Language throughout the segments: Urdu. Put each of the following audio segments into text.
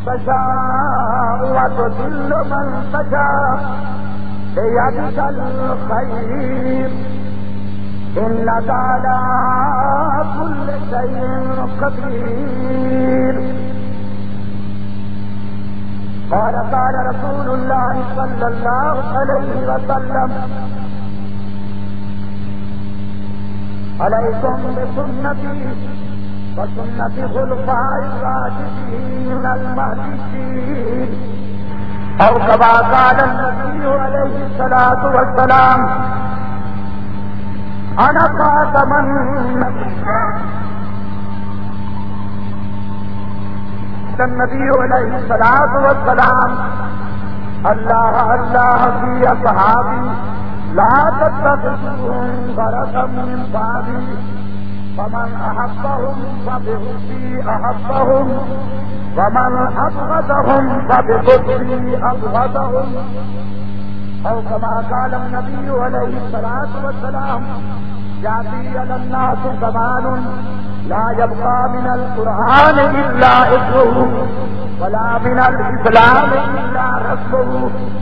تشاء وتذل من تشاء بيدك الخير إنك على كل شيء قدير. قال رسول الله صلى الله عليه وسلم عليكم بسنتي وسنة خلفاء الراشدين المهديين، أو كما قال النبي عليه الصلاة والسلام أنا خاتم النبي عليه الصلاة والسلام اللہ اللہ في أصحابي لا تتخذوهم غرضا من بعدي فمن أحبهم فبحبي أحبهم ومن أبغضهم فببغضي أبغضهم، أو كما قال النبي عليه الصلاة والسلام يأتي على الناس زمان لا يبقى من القرآن إلا اسمه ولا من الإسلام إلا رسمه.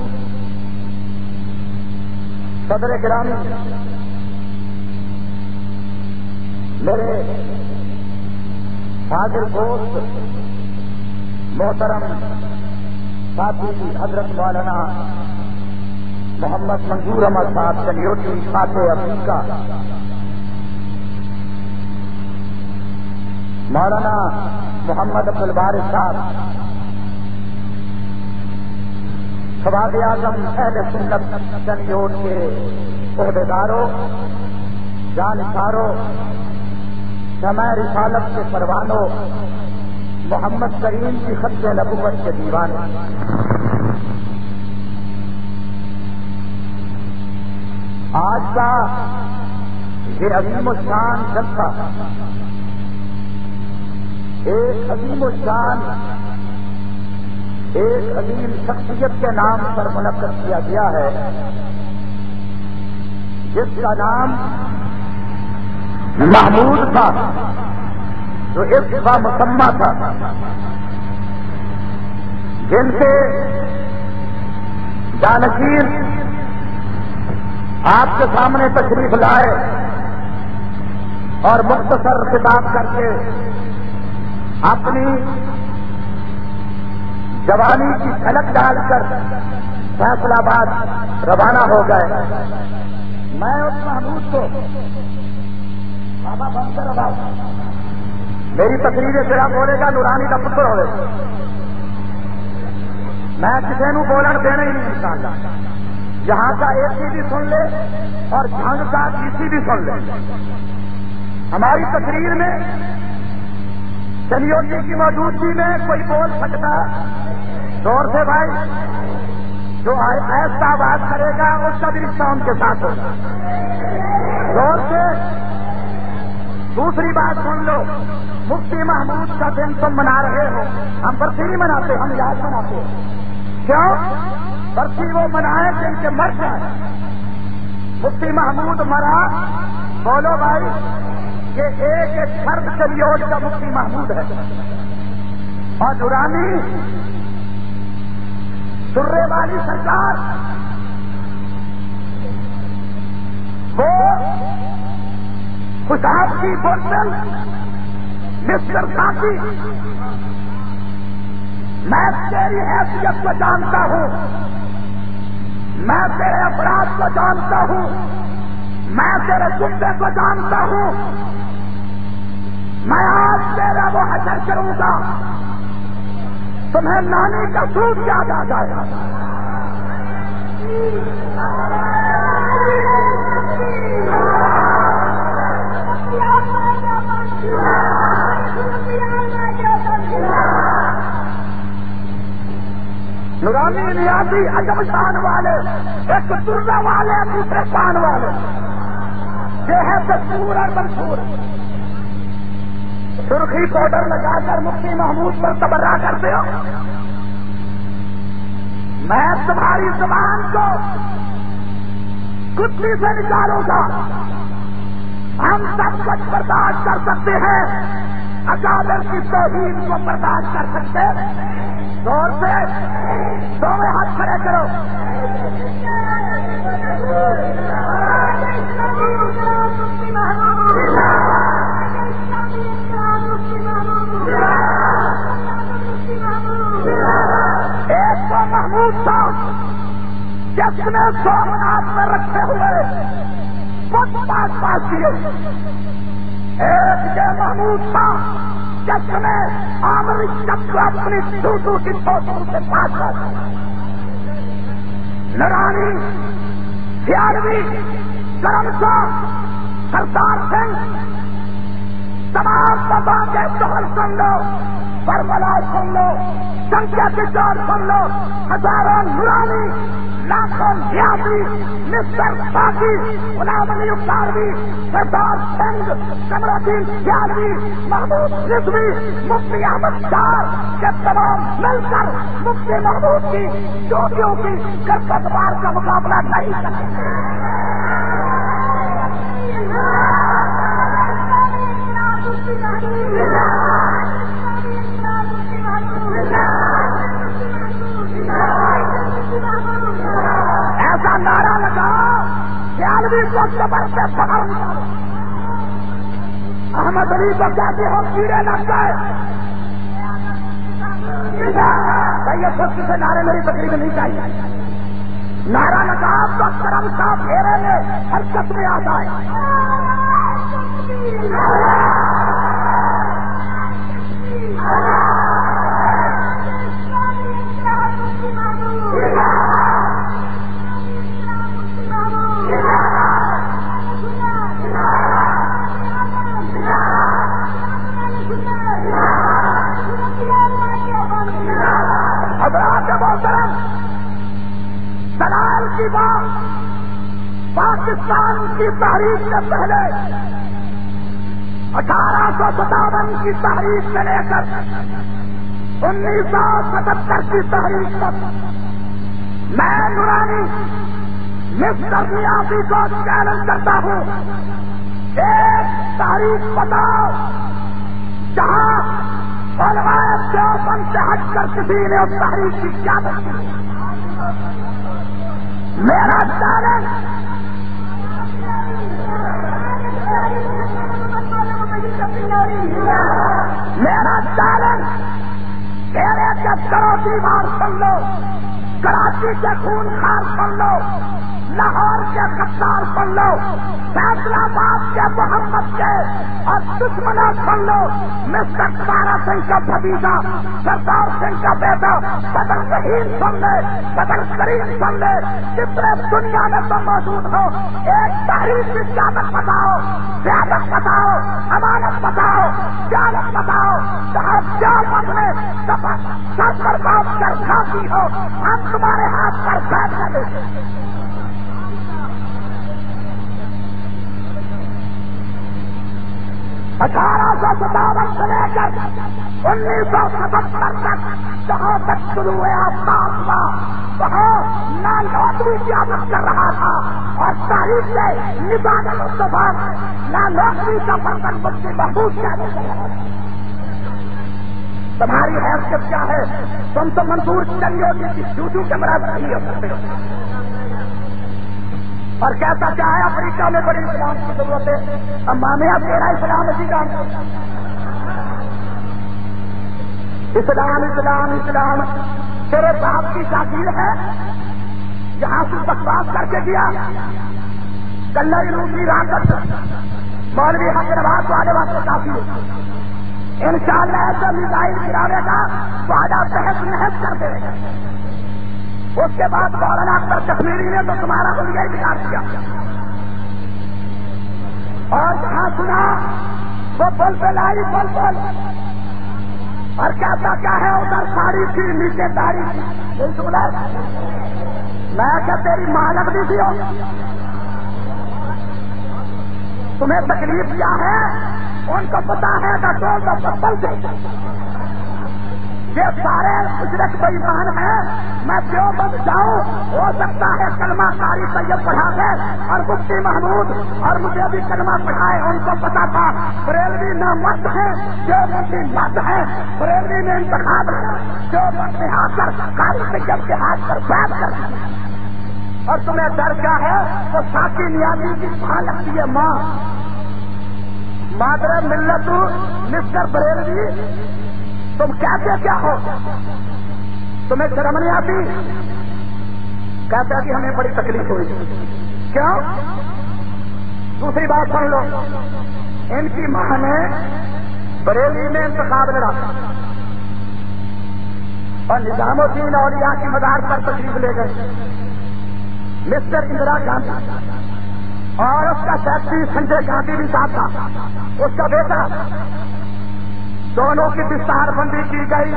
صدر گرامی، میرے حاضر دوست محترم ساتھی حضرت مولانا محمد منظور احمد صاحب چنیوٹی خاطے افریقہ، مولانا محمد عبدالبارک صاحب خواجہ اعظم اہل سنت چنیوٹ کے عہدیداروں، جانثاروں، شمع رسالت کے پروانوں، محمد کریم کی خط نبوت کے دیوانے، آج کا یہ عظیم الشان جلسہ ایک عظیم الشان، ایک عظیم شخصیت کے نام پر منعقد کیا گیا ہے، جس کا نام محمود تھا، جو عشق کا مسمى تھا، جن سے جانشیر آپ کے سامنے تشریف لائے اور مختصر خطاب کر کے اپنی جوانی کی جھلک ڈال کر فیصل آباد روانہ ہو گئے. میں اس محمود کو بابا بنکر آباد میری تقریر سے بولے گا نورانی کا پتر ہوئے، میں کسی نو بولن دینا ہی نہیں انشاءاللہ. یہاں کا اے سی بھی سن لے اور جھنگ کا ڈی سی بھی سن لے. ہماری تقریر میں چنیوٹی کی موجودگی میں کوئی بول سکتا ہے؟ زور سے بھائی، جو ایسا آواز کرے گا اس کا بھی رشتہ ان کے ساتھ ہوگا. زور سے. دوسری بات سن لو، مفتی محمود کا دن تم منا رہے ہو، ہم برسی نہیں مناتے، ہم یاد مناتے ہیں. کیوں؟ برسی وہ منائے جن کے مر جائے. مفتی محمود مرا، بولو بھائی، یہ ایک فرد چنیوٹ کا مفتی محمود ہے. اور نورانی درے والی سرکار وہ خوشاب کی بوتل مسٹر ساتھی، میں تیری حیثیت کو جانتا ہوں، میں تیرے افراد کو جانتا ہوں، میں تیرے جملے کو جانتا ہوں. میں آج تیرا وہ حشر کروں گا، تمہیں نانی کا سود یاد آ جائے گا. نورانی نیازی عجب شان والے، ایک درہ والے، دوسرے شان والے، یہ ہے دستور اور منصور. سرخی پاؤڈر لگا کر مفتی محمود پر تبرہ کرتے ہو. میں تمہاری زبان کو کتی سے نکالوں گا. ہم سب کچھ برداشت کر سکتے ہیں، اکابر کی توہین کو برداشت کر سکتے. زور سے دونوں ہاتھ کھڑے کرو. ایک تو محمود تھا جس نے سومناتھ میں رکھے ہوئے بت پاس کیے. ایک یہ محمود تھا جس نے آمرشت کو اپنی چھوٹو کی پوچھوں سے پاس کر. نرانی سیالوی کرمسا سردار سنگھ تمام بابا کے شہر سن لو, برملا سن لو, سنکھیا کشور سن لو, ہزاروں نورانی, لاکھوں نیازی, مسٹر باقی, غلام علی اختاروی, سردار سنگھ, قمرالدین سیالوی, محمود رضوی, مفتی احمد شاہ, کے تمام مل کر مفتی محمود کی چوٹیوں کی کرکٹ بار کا مقابلہ نہیں کر سکتے. ایسا نعرہ لگاؤ سیالوی کو زبر سے پکڑ, احمد علی کو کہتے ہو کیڑے لگ گئے. یہ سب سے نعرے میری تقریب نہیں چاہیے. نعرہ لگاؤ تو کرم صاحب پھیرے میں حرکت میں آ جائے. حضرات محترم, دلال کی بات پاکستان کی تحریک سے پہلے 1857 کی تحریک سے لے کر 1977 کی تحریک تک میں نورانی مسٹر نیازی کو چیلنج کرتا ہوں, ایک تحریک بتاؤ جہاں علماء دیوبند سے ہٹ کر کسی نے اس تحریک کی قیادت کی. میرا چیلنج تیرے کے کراچی بار سن لو, کراچی کے خون خار سن لو, لاہور کے غدار سن لو, فیصلہ آباد کے محمد کے اور دشمنا سن لو, مسٹر تارا سنگھ کا بھتیجا سردار سنگھ کا بیٹا بدر رحیم سن لے, بدر کریم سن لے, جتنے دنیا میں تو موجود ہو, ایک تحریک کی قیادت بتاؤ, قیادت بتاؤ, امانت بتاؤ, قیادت بتاؤ, جہاں قیامت میں سب پر بات کر کھاتی ہو, ہم تمہارے ہاتھ پر بیٹھ لے. 1857 سے لے کر 1977 تک جہاں تک شروع آفتاب تھا وہاں نہ نوکری قیادت کر رہا تھا اور تاریخ سے نظام مصطفیٰ نہ نوکری کا برتن مفتی محمود قیادت کر رہا تھا. تمہاری حیثیت کیا ہے؟ تم تو منظور چلیے کی جوجو کے برابر نہیں ہو سکتے ہو. اور کہتا کیا ہے افریقہ میں بڑی اسلام کی ضرورت ہے. اب مامیا تیرا اسلام اسی کام اسلام اسلام اسلام تیرے صاحب کی تاخیر ہے جہاں سے بکواس کر کے کیا کلری روٹی رات مولوی حق نواز والے واسطے کافی ہے. انشاءاللہ ایسا میزائل گرانے کا وعدہ تحت محض کر دے گا. اس کے بعد مولانا اختر کشمیری نے تو تمہارا حلیہ بگاڑ دیا اور جہاں سنا وہ پل پہ لائی پل پل اور کہتا کیا ہے ادھر ساری تھی نیچے تاریخ میں کیا تیری ماں لگتی تھی ہو. تمہیں تکلیف کیا ہے ان کو پتا ہے کہ پل سے یہ سارے مشرک بے ایمان ہیں. میں دیوبند جاؤں, ہو سکتا ہے کلمہ قاری طیب پڑھا دے اور مفتی محمود اور مجھے بھی کلمہ پڑھائے. ان کو پتا تھا بریلوی نہ مرد ہے, دیوبندی مرد ہے. بریلوی نے انتخاب ہے دیوبند میں آ کر قاری طیب کے ہاتھ پر بیٹھ کر. اور تمہیں ڈر کیا ہے؟ تو ساقی نیازی کی ماں لگتی ہے, ماں مادر ملت مسٹر بریلوی. تم کہتے کیا ہو؟ تمہیں شرم نہیں آتی؟ کہتا کہ ہمیں بڑی تکلیف ہوئی. کیوں؟ دوسری بات سن لو, ان کی ماں نے بریلی میں انتخاب لڑا اور نظام الدین اولیاء کی مزار پر تشریف لے گئے. مسٹر اندرا گاندھی اور اس کا سیکٹری سنجے گاندھی بھی ساتھ تھا, اس کا بیٹا. دونوں کی دستار بندی کی گئی,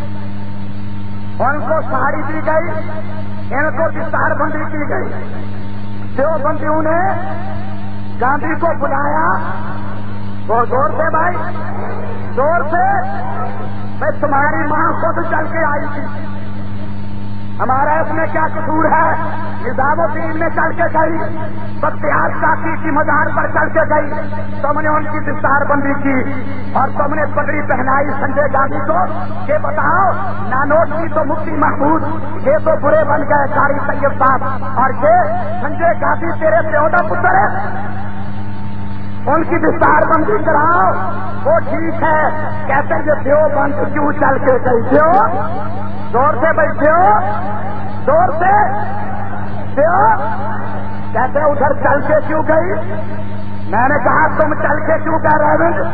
ان کو ساڑی دی گئی, ان کو دستار بندی کی گئی. دیوبندیوں نے گاندھی کو بلایا, وہ زور سے بھائی زور سے, میں تمہاری ماں خود چل کے آئی تھی, ہمارا اس میں کیا قصور ہے؟ نظام الدین میں چل کے گئی, بختیار ساقی کی مزار پر چل کے گئی, تم نے ان کی دستار بندی کی اور تم نے پگڑی پہنائی سنجے گاندھی کو. یہ بتاؤ, نانوٹ کی تو مفتی محمود, یہ تو برے بن گئے قاری طیب صاحب, اور یہ سنجے گاندھی تیرے پیودا پتر ہے, ان کی دستار بندی کراؤ. وہ ٹھیک ہے, کہتے ہیں دیوبند کیوں چل کے گئی؟ دیو زور سے بیٹھے ہو, زور سے دیو. کہتے ادھر چل کے کیوں گئی؟ میں نے کہا تم چل کے کیوں کہہ رہے ہو؟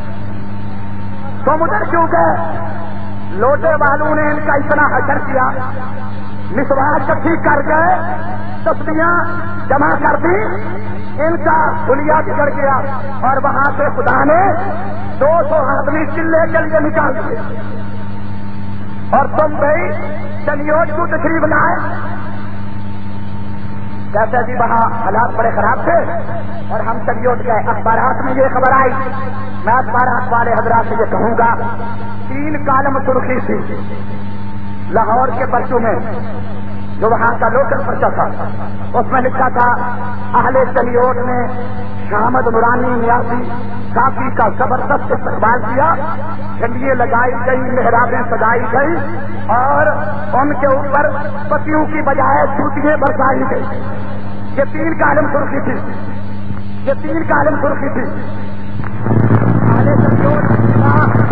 تم ادھر کیوں گئے؟ لوٹے والوں نے ان کا اتنا حشر کیا, مسواک اکٹھی کر گئے, تسبیحاں جمع کر دی, ان کا حلیہ بگڑ گیا اور وہاں سے خدا نے 200 آدمی چلے کے لیے نکال دیے. اور تم بھائی چنیوٹ کو تشریف لائے. کہتے جی وہاں حالات بڑے خراب تھے اور ہم چنیوٹ گئے. اخبارات میں یہ خبر آئی, میں اخبارات والے حضرات سے یہ کہوں گا, 3 کالم سرخی تھی لاہور کے پرچوں میں, جو وہاں کا لوکل پرچہ تھا. اس میں لکھا تھا اہل چنیوٹ نے شامد نورانی نیازی کافی کا زبردست استقبال کیا, جھنڈیاں لگائی گئی, محرابیں سجائی گئی اور ان کے اوپر پتیوں کی بجائے جوتیاں برسائی گئی. یہ 3 کالم سرخی تھی, یہ 3 کالم سرخی تھی. اہل چنیوٹ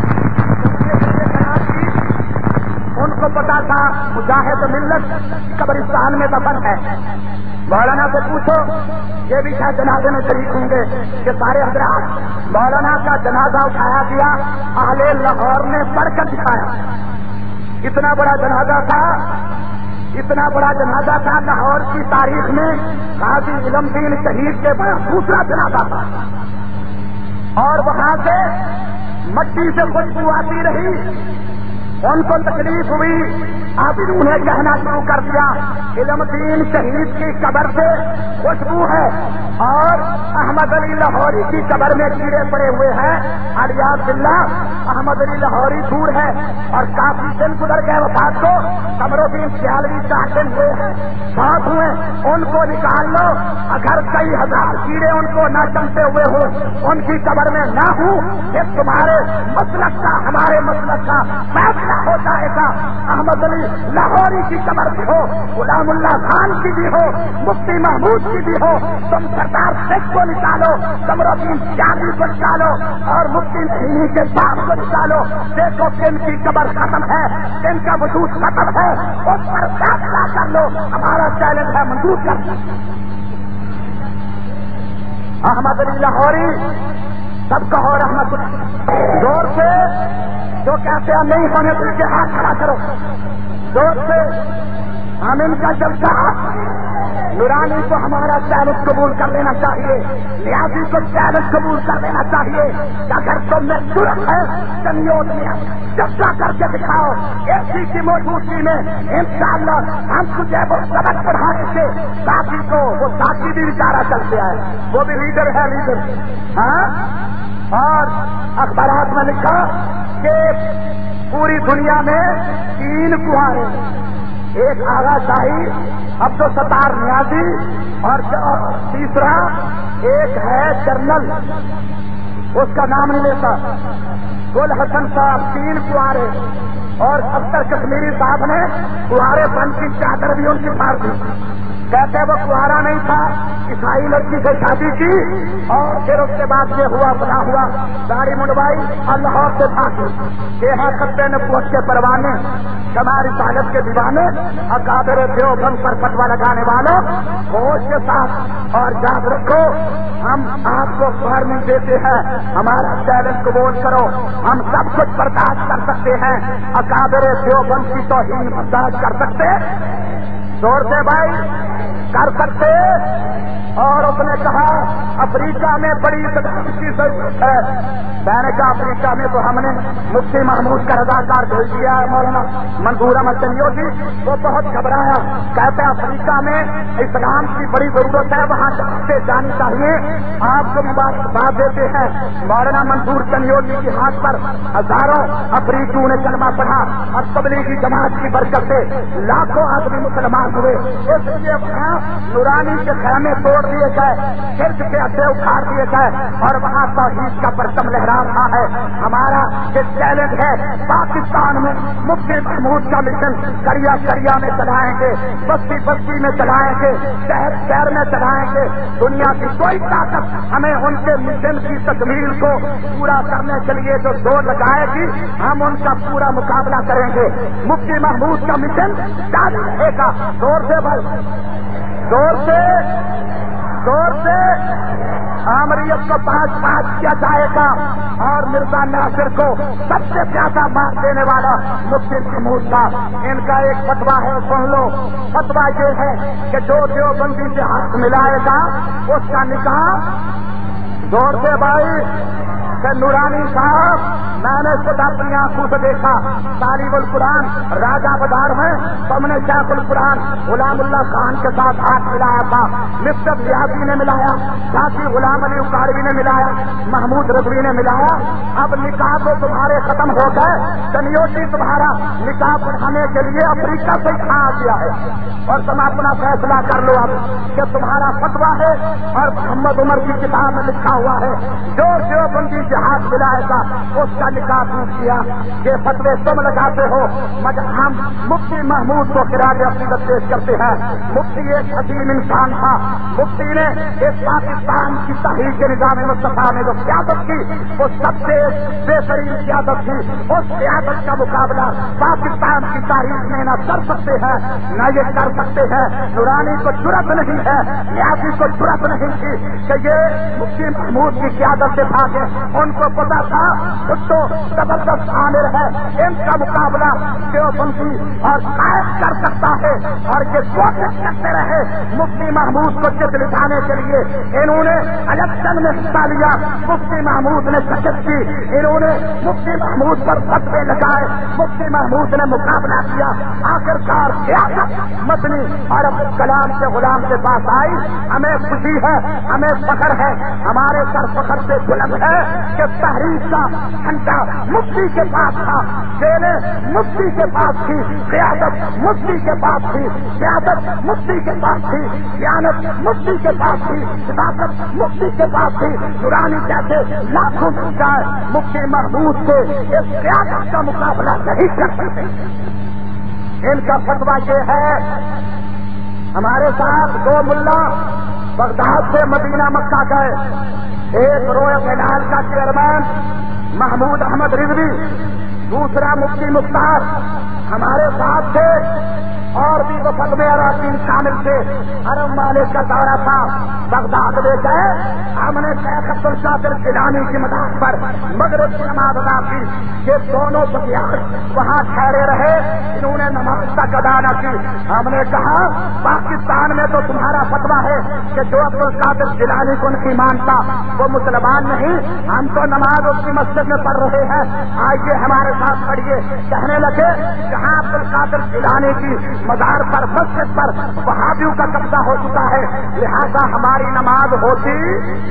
ان کو پتا تھا مجاہد ملت قبرستان میں دفن ہے. مولانا سے پوچھو, یہ بھی شاید جنازے میں شریک ہوں گے کہ سارے حضرات. مولانا کا جنازہ اٹھایا گیا, اہل لاہور نے پڑھ کر دکھایا. اتنا بڑا جنازہ تھا, اتنا بڑا جنازہ تھا. لاہور کی تاریخ میں قاضی علم دین شہید کے بعد دوسرا جنازہ تھا, اور وہاں سے مٹی سے خوشبو آتی رہی. ان کو تکلیف ہوئی, اب انہوں نے کہنا شروع کر دیا علم دین شہید کی قبر سے خوشبو ہے اور احمد علی لاہوری کی قبر میں کیڑے پڑے ہوئے ہیں. الیاذ باللہ, احمد علی لاہوری دور ہے اور کافی دن گزر گئے وفات کو. قمر الدین سیالوی 4 دن ہوئے ہیں, 7 ہوئے, ان کو نکال لو. اگر کئی ہزار کیڑے ان کو نہ چمتے ہوئے ہوں, ان کی قبر میں نہ ہوں, یہ تمہارے مسلک کا ہمارے مسلک کا فیصلہ ہو جائے گا. احمد علی لاہوری کی قبر بھی ہو, غلام اللہ خان کی بھی ہو, مفتی محمود کی بھی ہو, تم سردار شیخ کو نکالو, قمر الدین سیالوی کو نکالو اور مفتی نعیمی کے باپ کو نکالو. دیکھو کن کی قبر ختم ہے, کن کا وجود ختم ہے, اس پر فیصلہ کر لو. ہمارا چیلنج ہے, منظور کر. احمد علی لاہوری سب کہو رحمت زور سے, جو کہتے ہیں نہیں ہونے تو کے ہاتھ کھڑا کرو زور سے. آمین کا جلسہ نورانی کو ہمارا چیلنج قبول کر لینا چاہیے, نیازی کو چیلنج قبول کر لینا چاہیے. اگر تم میں صورت ہے چنیوٹ میں جلسہ کر کے دکھاؤ, ایسی کی موجودگی میں انشاءاللہ ہم تجھے وہ سبق پڑھانے سے ساتھی کو, وہ ساتھی بھی بیچارہ چل کے آئے, وہ بھی لیڈر ہے, لیڈر. ہاں, اور اخبارات میں لکھا کہ پوری دنیا میں 3 کنوارے، ایک آغا شاہی، عبدالستار نیازی، اور تیسرا ایک ہے جرنل، اس کا نام نہیں لیتا، گل حسن صاحب، 3 کنوارے، اور اختر کشمیری صاحب نے کنوارے پن کی چادر بھی ان کی پھاڑ دی. کہتے وہ کنوارا نہیں تھا، عیسائی لڑکی سے شادی کی اور پھر اس کے بعد یہ ہوا بنا ہوا، داڑھی منڈوائی اور لاہور سے بھاگی. یہ ہے خطے نبوت کے پروانے، شمار رسالت کے دیوانے، اکابر دیوبند پر فتوا لگانے والوں، ہوش کے ساتھ اور یاد رکھو، ہم آپ کو وارننگ دیتے ہیں، ہمارا چیلنج قبول کرو، ہم سب کچھ برداشت کر سکتے ہیں، اکابر دیوبند کی توہین برداشت کر سکتے، زور سے بھائی کر سکتے. اور اس نے کہا افریقہ میں بڑی اقدام کی ضرورت ہے. میں نے کہا افریقہ میں تو ہم نے مفتی محمود کا رضاکار بھیج دیا ہے، مولانا منظور احمد چنیوٹی، وہ بہت گھبرایا، کہتے ہیں افریقہ میں اسلام کی بڑی ضرورت ہے، وہاں سے جانی چاہیے. آپ کو بھی بات دیتے ہیں، مولانا منظور چنیوٹی کے ہاتھ پر ہزاروں افریقیوں نے کلمہ پڑھا اور تبلیغی جماعت کی برکت سے لاکھوں آدمی مسلمان ہوئے. اس لیے وہاں نورانی کے خیمے توڑ دیے گئے، شرک کے اڈے اکھاڑ دیے گئے اور وہاں توحید کا پرچم لہرا رہا ہے. ہمارا یہ چیلنج ہے، پاکستان میں مفتی محمود کا مشن کریا کریا میں چلائیں گے، بستی بستی میں چلائیں گے، شہر شہر میں چلائیں گے. دنیا کی کوئی طاقت ہمیں ان کے مشن کی تکمیل کو پورا کرنے کے لیے جو زور لگائے گی، ہم ان کا پورا مقابلہ کریں گے. مفتی محمود کا مشن جاری رہے گا. زور سے بھائی، زور سے زور سے آمریت کو 5-5 کیا جائے گا. اور مرزا ناصر کو سب سے زیادہ مار دینے والا مفتی محمود تھا. ان کا ایک فتوا ہے، سن لو. فتوا یہ ہے کہ جو دیوبندی سے ہاتھ ملائے گا اس کا نکاح، زور سے بھائی، کہ نورانی صاحب، میں نے خود اپنی آنکھوں سے دیکھا، طالب القرآن راجہ بازار میں تم نے شیخ القرآن غلام اللہ خان کے ساتھ ہاتھ ملایا تھا، مفت ریاضی نے ملایا، ساتھی غلام علی اکاڑوی نے ملایا، محمود رضوی نے ملایا. اب نکاح تو تمہارے ختم ہو گئے. چنیوٹی تمہارا نکاح بڑھانے کے لیے افریقہ سے کہاں آ گیا ہے اور تم اپنا فیصلہ کر لو اب کہ تمہارا فتوا ہے اور محمد عمر کی کتاب میں لکھا ہوا ہے جو دیوبندی سے ہاتھ ملائے گا اس کا نکاح ٹوٹ گیا. یہ فتوے تم لگاتے ہو، مگر ہم مفتی محمود کو خراج عقیدت پیش کرتے ہیں. مفتی ایک عظیم انسان تھا. مفتی نے اس پاکستان کی تحریک کے نظام مصطفیٰ میں جو قیادت کی وہ سب سے بہترین قیادت تھی. اس قیادت کا مقابلہ پاکستان کی تاریخ میں نہ کر سکتے ہیں نہ یہ کر سکتے ہیں. نورانی کو جرأت نہیں ہے، نیازی کو جرأت نہیں تھی کہ یہ مفتی محمود کی قیادت سے بھاگے. ان کو پتا تھا خود تو زبردست عامر ہے، ان کا مقابلہ دیوبندی اور قائد کر سکتا ہے. اور یہ کوشش کرتے رہے مفتی محمود کو جت دکھانے کے لیے. انہوں نے الیکشن میں حصہ لیا، مفتی محمود نے شکست کی. انہوں نے مفتی محمود پر فتوے لگائے، مفتی محمود نے مقابلہ کیا. آخرکار سیاست مدنی اور عبد الکلام کے غلام کے پاس آئی. ہمیں خوشی ہے، ہمیں فخر ہے، ہمارے سر فخر سے بلند ہے کہ تحریک کا گھنٹہ مفتی کے پاس تھا، جیلیں مفتی کے پاس تھی، قیادت مفتی کے پاس تھی، قیادت مفتی کے پاس تھی، قیادت مفتی کے پاس تھی، صداقت مفتی کے پاس تھی. نورانی کہتے لاکھوں مل جائے مفتی محمود سے اس قیادت کا مقابلہ نہیں کر سکتے. ان کا فتوا یہ ہے. ہمارے ساتھ 2 ملا بغداد سے مدینہ مکہ گئے. ایک روئے ہلال کا چیئرمین محمود احمد رضوی، دوسرا مفتی مختار ہمارے ساتھ تھے. اور بھی وفد میں اراکین شامل تھے. حرم مالک کا دورہ تھا، بغداد لے گئے. ہم نے شیخ عبد القادر جیلانی کی مدد پر مغرب کی نماز ادا کی. یہ دونوں بغیار وہاں ٹھہرے رہے، انہوں نے نماز تک ادا نہ کی. ہم نے کہا پاکستان میں تو تمہارا فتوا ہے کہ جو عبد القادر جیلانی کو نہیں مانتا وہ مسلمان نہیں، ہم تو نماز اس کی مسجد میں پڑھ رہے ہیں، آئیے ہمارے ساتھ پڑھیے. کہنے لگے جہاں عبد القادر جیلانی کی مزار پر مسجد پر وہابیوں کا قبضہ ہو چکا ہے، لہذا ہماری نماز ہوتی،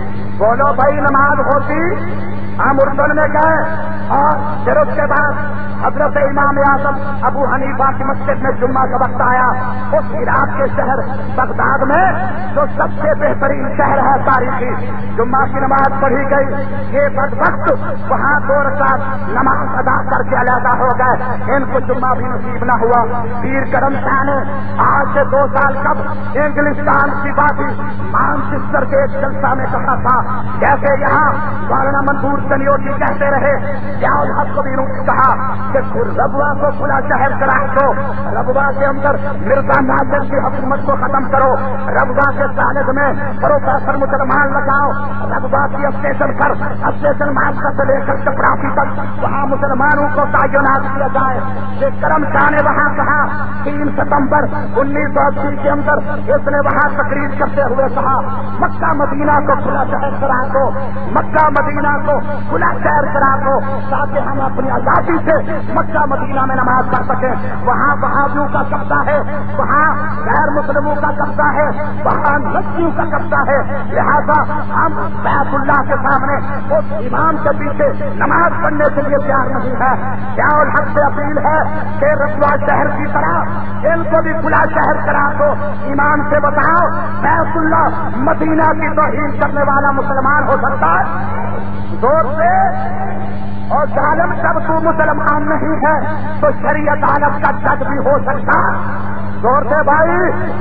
بولو بھائی نماز ہوتی. ہم اردن میں گئے اور پھر اس کے بعد حضرت امام اعظم ابو حنیفہ کی مسجد میں جمعہ کا وقت آیا. اس عراق کے شہر بغداد میں جو سب سے بہترین شہر ہے تاریخی, جمعہ کی نماز پڑھی گئی. یہ بدبخت وہاں 2 رکعت نماز ادا کر کے علیحدہ ہو گئے, ان کو جمعہ بھی نصیب نہ ہوا. پیر کرم شاہ نے آج سے 2 سال قبل انگلستان کی باتیں مانچسٹر کے ایک جلسہ میں کہا تھا, جیسے یہاں مولانا منظور سنیوٹی کہتے رہے, ضیاء الحق کو بھی کہا کہ ربوا کو کھلا شہر قرار دو, ربوا کے اندر مرزا ناصر کی حکومت کو ختم کرو, ربوا کے سالد میں پروفیسر مسلمان لگاؤ, ربوا کی اسٹیشن پر اسٹیشن ماسٹر سے لے کر چپراسی تک وہاں مسلمانوں کو تعینات کیا جائے. یہ کرم شاہ نے وہاں کہا 3 ستمبر 1980 کے اندر اس نے وہاں تقریر کرتے ہوئے کہا مکہ مدینہ کو کھلا شہر قرار دو, مکہ مدینہ کو کھلا شہر قرار دو تاکہ ہم اپنی آزادی سے مکہ مدینہ میں نماز پڑھ سکیں. وہاں وہابیوں کا قبضہ ہے, وہاں غیر مسلموں کا قبضہ ہے, وہاں نسلیوں کا قبضہ ہے, لہذا ہم بیت اللہ کے سامنے اس امام کے پیچھے نماز پڑھنے کے لیے تیار نہیں ہے. ضیاء الحق سے اپیل ہے کہ رسوا شہر کی طرح ان کو بھی کھلا شہر کرا دو. امام سے بتاؤ بیت اللہ مدینہ کی توہین کرنے والا مسلمان ہو سکتا ہے؟ زور سے. اور ظالم جب تو مسلمان نہیں ہے تو شریعت عالم کا جج بھی ہو سکتا. زور سے بھائی,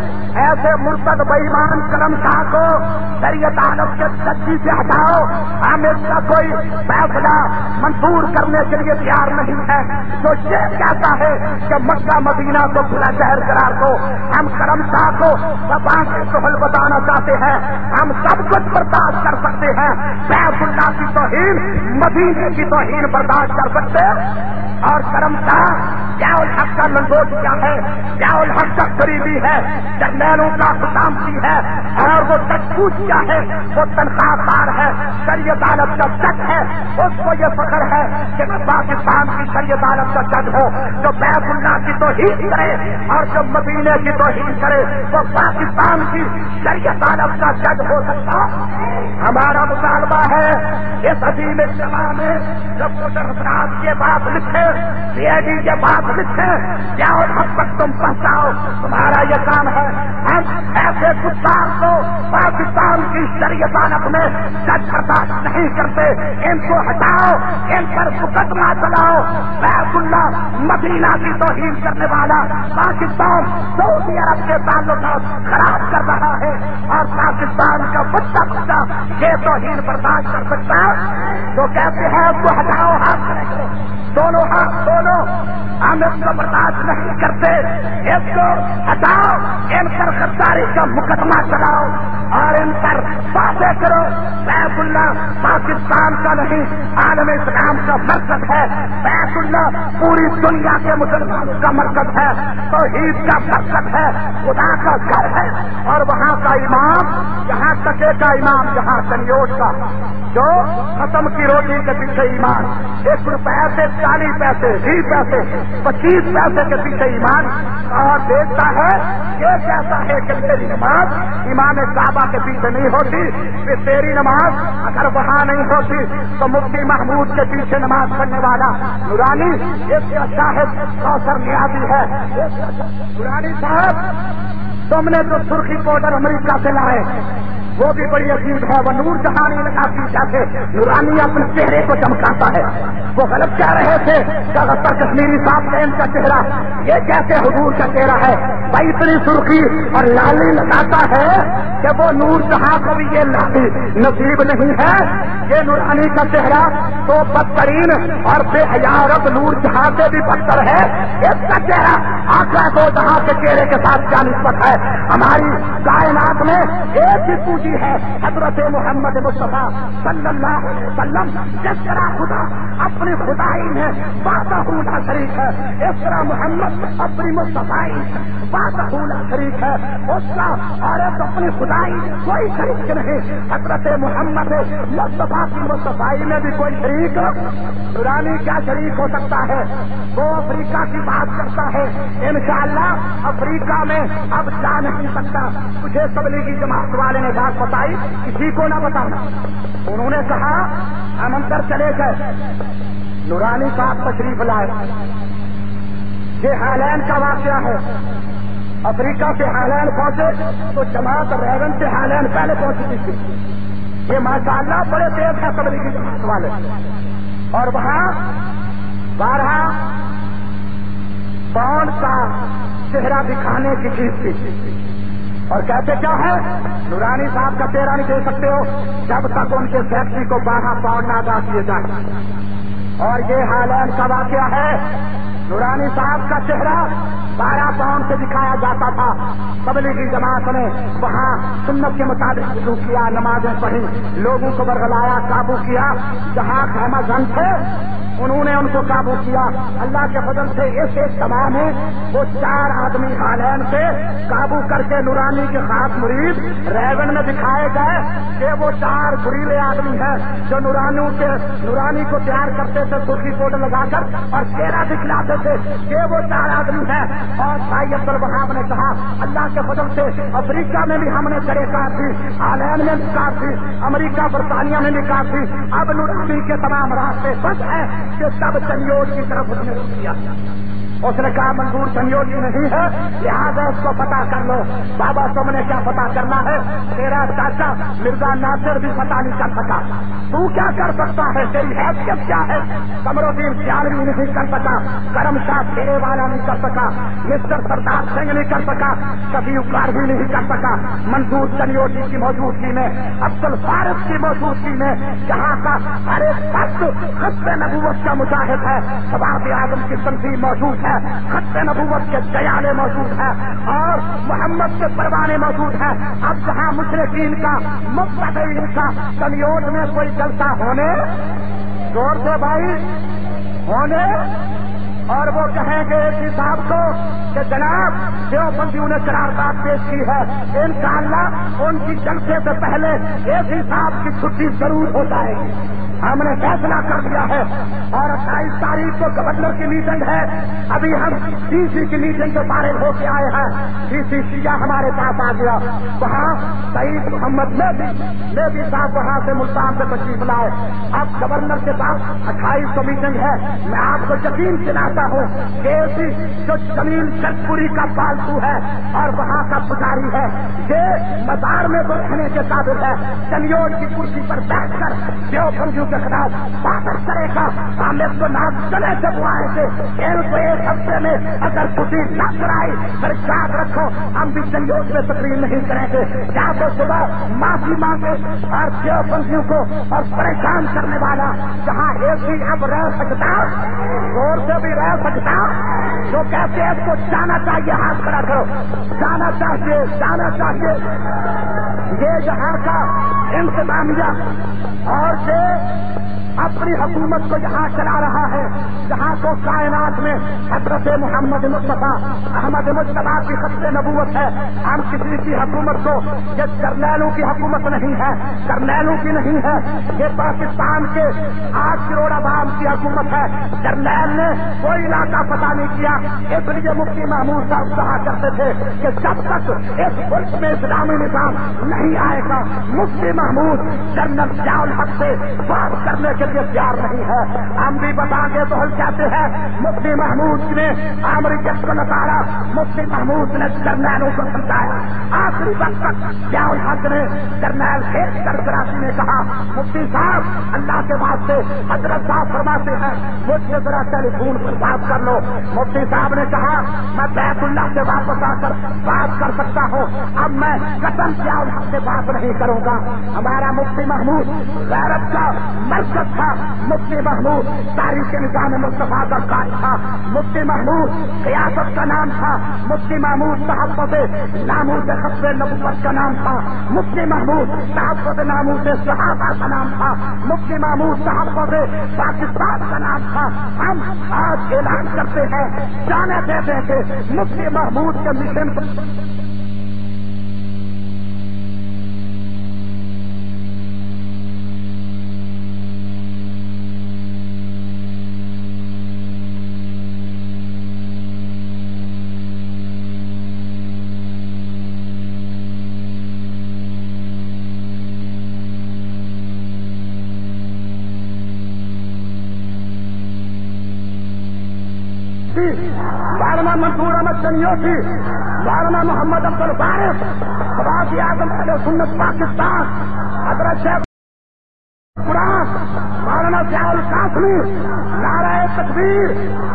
ایسے مرتد بے ایمان کرم شاہ کو شریعت عالم کے ججی سے ہٹاؤ. ہم اس کا کوئی فیصلہ منظور کرنے کے لیے تیار نہیں ہے جو یہ کہتا ہے کہ مکہ مدینہ کو کھلا شہر قرار دو. ہم کرم شاہ کو زبان سے سہل بتانا چاہتے ہیں, ہم سب کچھ برداشت کر سکتے ہیں, بیت اللہ کی توہین مدینے کی توہین برداشت کر سکتے. اور کرم شاہ ضیاء الحق کا لنگوٹ کیا ہے, ضیاء الحق کا قریبی ہے, جرنیلوں کا خدامتی ہے, اور وہ تجپوچ کیا ہے, وہ تنخواہ دار ہے, شریعت عالم کا جج ہے. اس کو یہ فخر ہے کہ میں پاکستان کی شریعت عالم کا جج ہوں. جو بیت اللہ کی توہین کرے اور جو مدینے کی توہین کرے وہ پاکستان کی شریعت عالم کا جج ہو سکتا. ہمارا مطالبہ ہے اس عظیم اجتماع میں جب حضرات کے بات لکھے, سی آئی ڈی کے بات لکھے, ضیاء الحق تک تم پہنچاؤ. تمہارا یہ کام ہے. ہم ایسے کفار کو پاکستان کی شریعت عالم میں جج برداشت نہیں کرتے. ان کو ہٹاؤ, ان پر مقدمہ چلاؤ. بیت اللہ مدینہ کی توہین کرنے والا پاکستان سعودی عرب کے تعلقات خراب کر رہا ہے, اور پاکستان کا بچہ یہ توہین برداشت کر سکتا ہے. تو کہتے ہیں اس کو ہٹاؤ, ہاتھ کھڑے کرو, دونوں ہاتھ دونوں. ہم اس کو برداشت نہیں کرتے, اس کو ہٹاؤ. ان پر غداری کا مقدمہ چلاؤ اور ان پر باتیں کرو. بیت اللہ پاکستان کا نہیں عالم اسلام کا مرکز ہے. بیت اللہ پوری دنیا کے مسلمانوں کا مرکز ہے, توحید کا مرکز ہے, خدا کا گھر ہے. اور وہاں کا امام, یہاں تکے کا امام, جہاں سنیوٹ کا جو ختم کی روٹی کے پیچھے ایمان, 1 روپے سے 40 پیسے 20 پیسے 25 پیسے کے پیچھے ایمان, اور دیکھتا ہے یہ کہتا ہے کہ میری نماز امام کعبہ کے پیچھے نہیں ہوتی, پھر تیری نماز اگر وہاں نہیں ہوتی تو مفتی محمود کے پیچھے نماز پڑھنے والا نورانی اس کا شاہد کوثر نیازی ہے. نورانی صاحب, تم نے جو سرخی پاؤڈر امریکہ سے لائے وہ بھی بڑی عجیب ہے. وہ نور جہانی لگاتی جیسے نورانی اپنے چہرے کو چمکاتا ہے. وہ غلط کہہ رہے تھے کہ اختر کشمیری صاحب کا ان کا چہرہ یہ کیسے حضور کا چہرہ ہے. بھائی اتنی سرخی اور لالی لگاتا ہے کہ وہ نور جہاں کو بھی یہ لالی نصیب نہیں ہے. یہ نورانی کا چہرہ تو بدترین اور بے حیارت نور جہاں سے بھی بدتر ہے. اس کا چہرہ آقا کو جہاں کے چہرے کے ساتھ کیا نسبت ہے. ہماری کائنات میں ایک ہی پوجی ہے, حضرت محمد مصطفیٰ صلی اللہ علیہ وسلم. جس طرح خدا اپنی خدائی میں وحدہ لا شریک ہے, اس طرح محمد اپنی مصطفیٰ وحدہ لا شریک ہے. اس کا اور اپنی خدائی کوئی شریک نہیں. حضرت محمد مصطفیٰ کی مصطفیٰ میں بھی کوئی شریک نورانی کیا شریک ہو سکتا ہے. وہ افریقہ کی بات کرتا ہے, انشاءاللہ افریقہ میں اب جا نہیں سکتا. تجھے تبلیغی جماعت والے نے بات بتائی, کسی کو نہ بتانا. انہوں نے کہا ہم اندر چلے گئے, نورانی صاحب تشریف لائے. یہ ہالینڈ کا واقعہ ہے. افریقہ سے ہالینڈ پہنچے تو جماعت ریون سے ہالینڈ پہلے پہنچ چکی تھی. یہ ماشاءاللہ بڑے تیز ہے تبلیغی جماعت والے. اور وہاں 12 پاؤنڈ کا چہرہ دکھانے کی چیز تھی. اور کہتے کیا ہے؟ نورانی صاحب کا چہرہ نہیں دے سکتے ہو جب تک ان کے فیکٹری کو 12 پاؤنڈ نہ ادا کیے جائیں. اور یہ ہالینڈ کا واقعہ ہے. نورانی صاحب کا چہرہ 12 پاؤنڈ سے دکھایا جاتا تھا. تبلیغی جماعت نے وہاں سنت کے مطابق شروع کیا, نمازیں پڑھی, لوگوں کو برگلایا, قابو کیا. جہاں خیمہ زن تھے انہوں نے ان کو قابو کیا. اللہ کے فضل سے اس ایک سبھا میں وہ 4 آدمی ہالینڈ سے قابو کر کے نورانی کے خاص مرید ریون میں دکھائے گئے کہ وہ 4 گریلے آدمی ہیں جو نورانی کو پیار کرتے تھے سرخی کوٹ لگا کر اور چہرہ دکھلاتے تھے کہ وہ 4 آدمی ہیں. اور بھائی عبد الوہاب نے کہا اللہ کے فضل سے افریقہ میں بھی ہم نے کرے کار تھی, ہالینڈ میں بھی کار تھی, امریکہ برطانیہ میں بھی کار تھی. اب نورانی کے تمام راستے بس ہیں کہ سب چنیوٹ کی طرف اس نے کیا. اس نے کہا منظور چنیوٹ کی نہیں ہے, لہٰذا اس کو پتا کر لو. بابا تم نے کیا پتا کرنا ہے؟ تیرا چاچا مرزا ناصر بھی پتا نہیں کر سکا. تو کیا کر سکتا ہے؟ تیری حیثیت کیا ہے؟ قمرالدین سیالوی نہیں کر سکا, کرم شاہ پھیرے والا نہیں کر سکا, مسٹر سردار سنگھ نہیں کر سکا, کبھی کاربی نہیں کر سکا. منظور چنیوٹی کی موجودگی میں, عبد الفارس کی موجودگی میں, جہاں کا ہر ایک شخص خط نبوت کا مجاہد ہے, شباب اعظم کی تنظیم موجود ہے, خط نبوت کے دیالے موجود ہیں اور محمد کے پروانے موجود ہیں. اب جہاں مشرکین کا مقتدین کا چنیوٹ میں کوئی جلسہ ہونے, زور سے بھائی ہونے, اور وہ کہیں گے اس صاحب کو کہ جناب دیوبندیوں نے قرارداد پیش کی ہے, انشاءاللہ ان کی جلسے سے پہلے ایک صاحب کی چھٹی ضرور ہو جائے گی. ہم نے فیصلہ کر دیا ہے. اور 28 تاریخ کو گورنر کی میٹنگ ہے. ابھی ہم ڈی سی کی میٹنگ سے فارغ ہو کے آئے ہیں. ڈی سی شیعہ ہمارے پاس آ گیا. وہاں سعید محمد میبی صاحب وہاں سے ملتان سے تشریف لائے. اب گورنر کے پاس 28 کو میٹنگ ہے. میں آپ کو یقین دلاتا ہوں کہ جو زمین چتپوری کا پالتو ہے اور وہاں کا پجاری ہے, یہ مزار میں تو رہنے کے قابل ہے. چنیوٹ کی کرسی پر بیٹھ کر دیوبندیوں کے خلاف بات کرے گا. ہم اس کو نام چلے سے بلائیں گے. ان کو ایک ہفتے میں اگر چھٹی نہ کرائی پھر یاد رکھو ہم بھی چنیوٹ میں تقریر نہیں کریں گے. یا تو صبح معافی مانگے اور دیوبندیوں کو اور پریشان کرنے والا جہاں ایک ہی اب رہ سکتا, زور سے بھی رہ سکتا, جو کہتے ہیں اس کو جانا چاہیے, ہاتھ کھڑا کرو. جانا چاہیے, جانا چاہیے. یہ جہاں کا انتظامیہ اور یہ اپنی حکومت کو یہاں چلا رہا ہے جہاں کو کائنات میں حضرت محمد مصطفیٰ احمد مجتبیٰ کی خط نبوت ہے. ہم کسی کی حکومت کو, یہ جرنیلوں کی حکومت نہیں ہے, جرنیلوں کی نہیں ہے, یہ پاکستان کے 8 کروڑ عوام کی حکومت ہے. جرنیل نے کوئی علاقہ پتہ نہیں کیا. اس لیے مفتی محمود صاحب کہا کرتے تھے کہ جب تک اس ملک میں اسلامی نظام نہیں آئے گا مفتی محمود جنرل ضیاء الحق سے بات کرنے کے لیے تیار نہیں ہے. ہم بھی بتا گے تو ہم کہتے ہیں مفتی محمود نے امریکت کو نکالا, مفتی محمود نے جرنیلوں کو سمجھایا. آخری وقت تک ضیاء الحق نے جرنیل ایک سربراہی نے کہا مفتی صاحب اللہ کے واسطے حضرت صاحب فرماتے ہیں مجھ سے ذرا ٹیلی فون پر بات کر لو. مفتی صاحب نے کہا میں بیت اللہ سے واپس آ کر بات کر سکتا ہوں, اب میں قسم ضیاء الحق سے بات نہیں کروں گا. ہمارا مفتی محمود غیرت کا مرکز تھا. مفتی محمود تاریخ نظام مصطفیٰ کا قائد تھا. مفتی محمود قیادت کا نام تھا. مفتی محمود تحفظ ناموس خط نبوت کا نام تھا. مفتی محمود تحفظ ناموس صحابہ کا نام تھا. مفتی محمود تحفظ پاکستان کا نام تھا. ہم آج اعلان کرتے ہیں, جانے دیتے کہ مفتی محمود کے مشن منصور احمد چنیوٹی، مولانا محمد افضل فارغ، غوث اعظم اہل سنت پاکستان، حضرت شیخ قرآن مولانا ضیاء القاسمی، نعرہ تکبیر،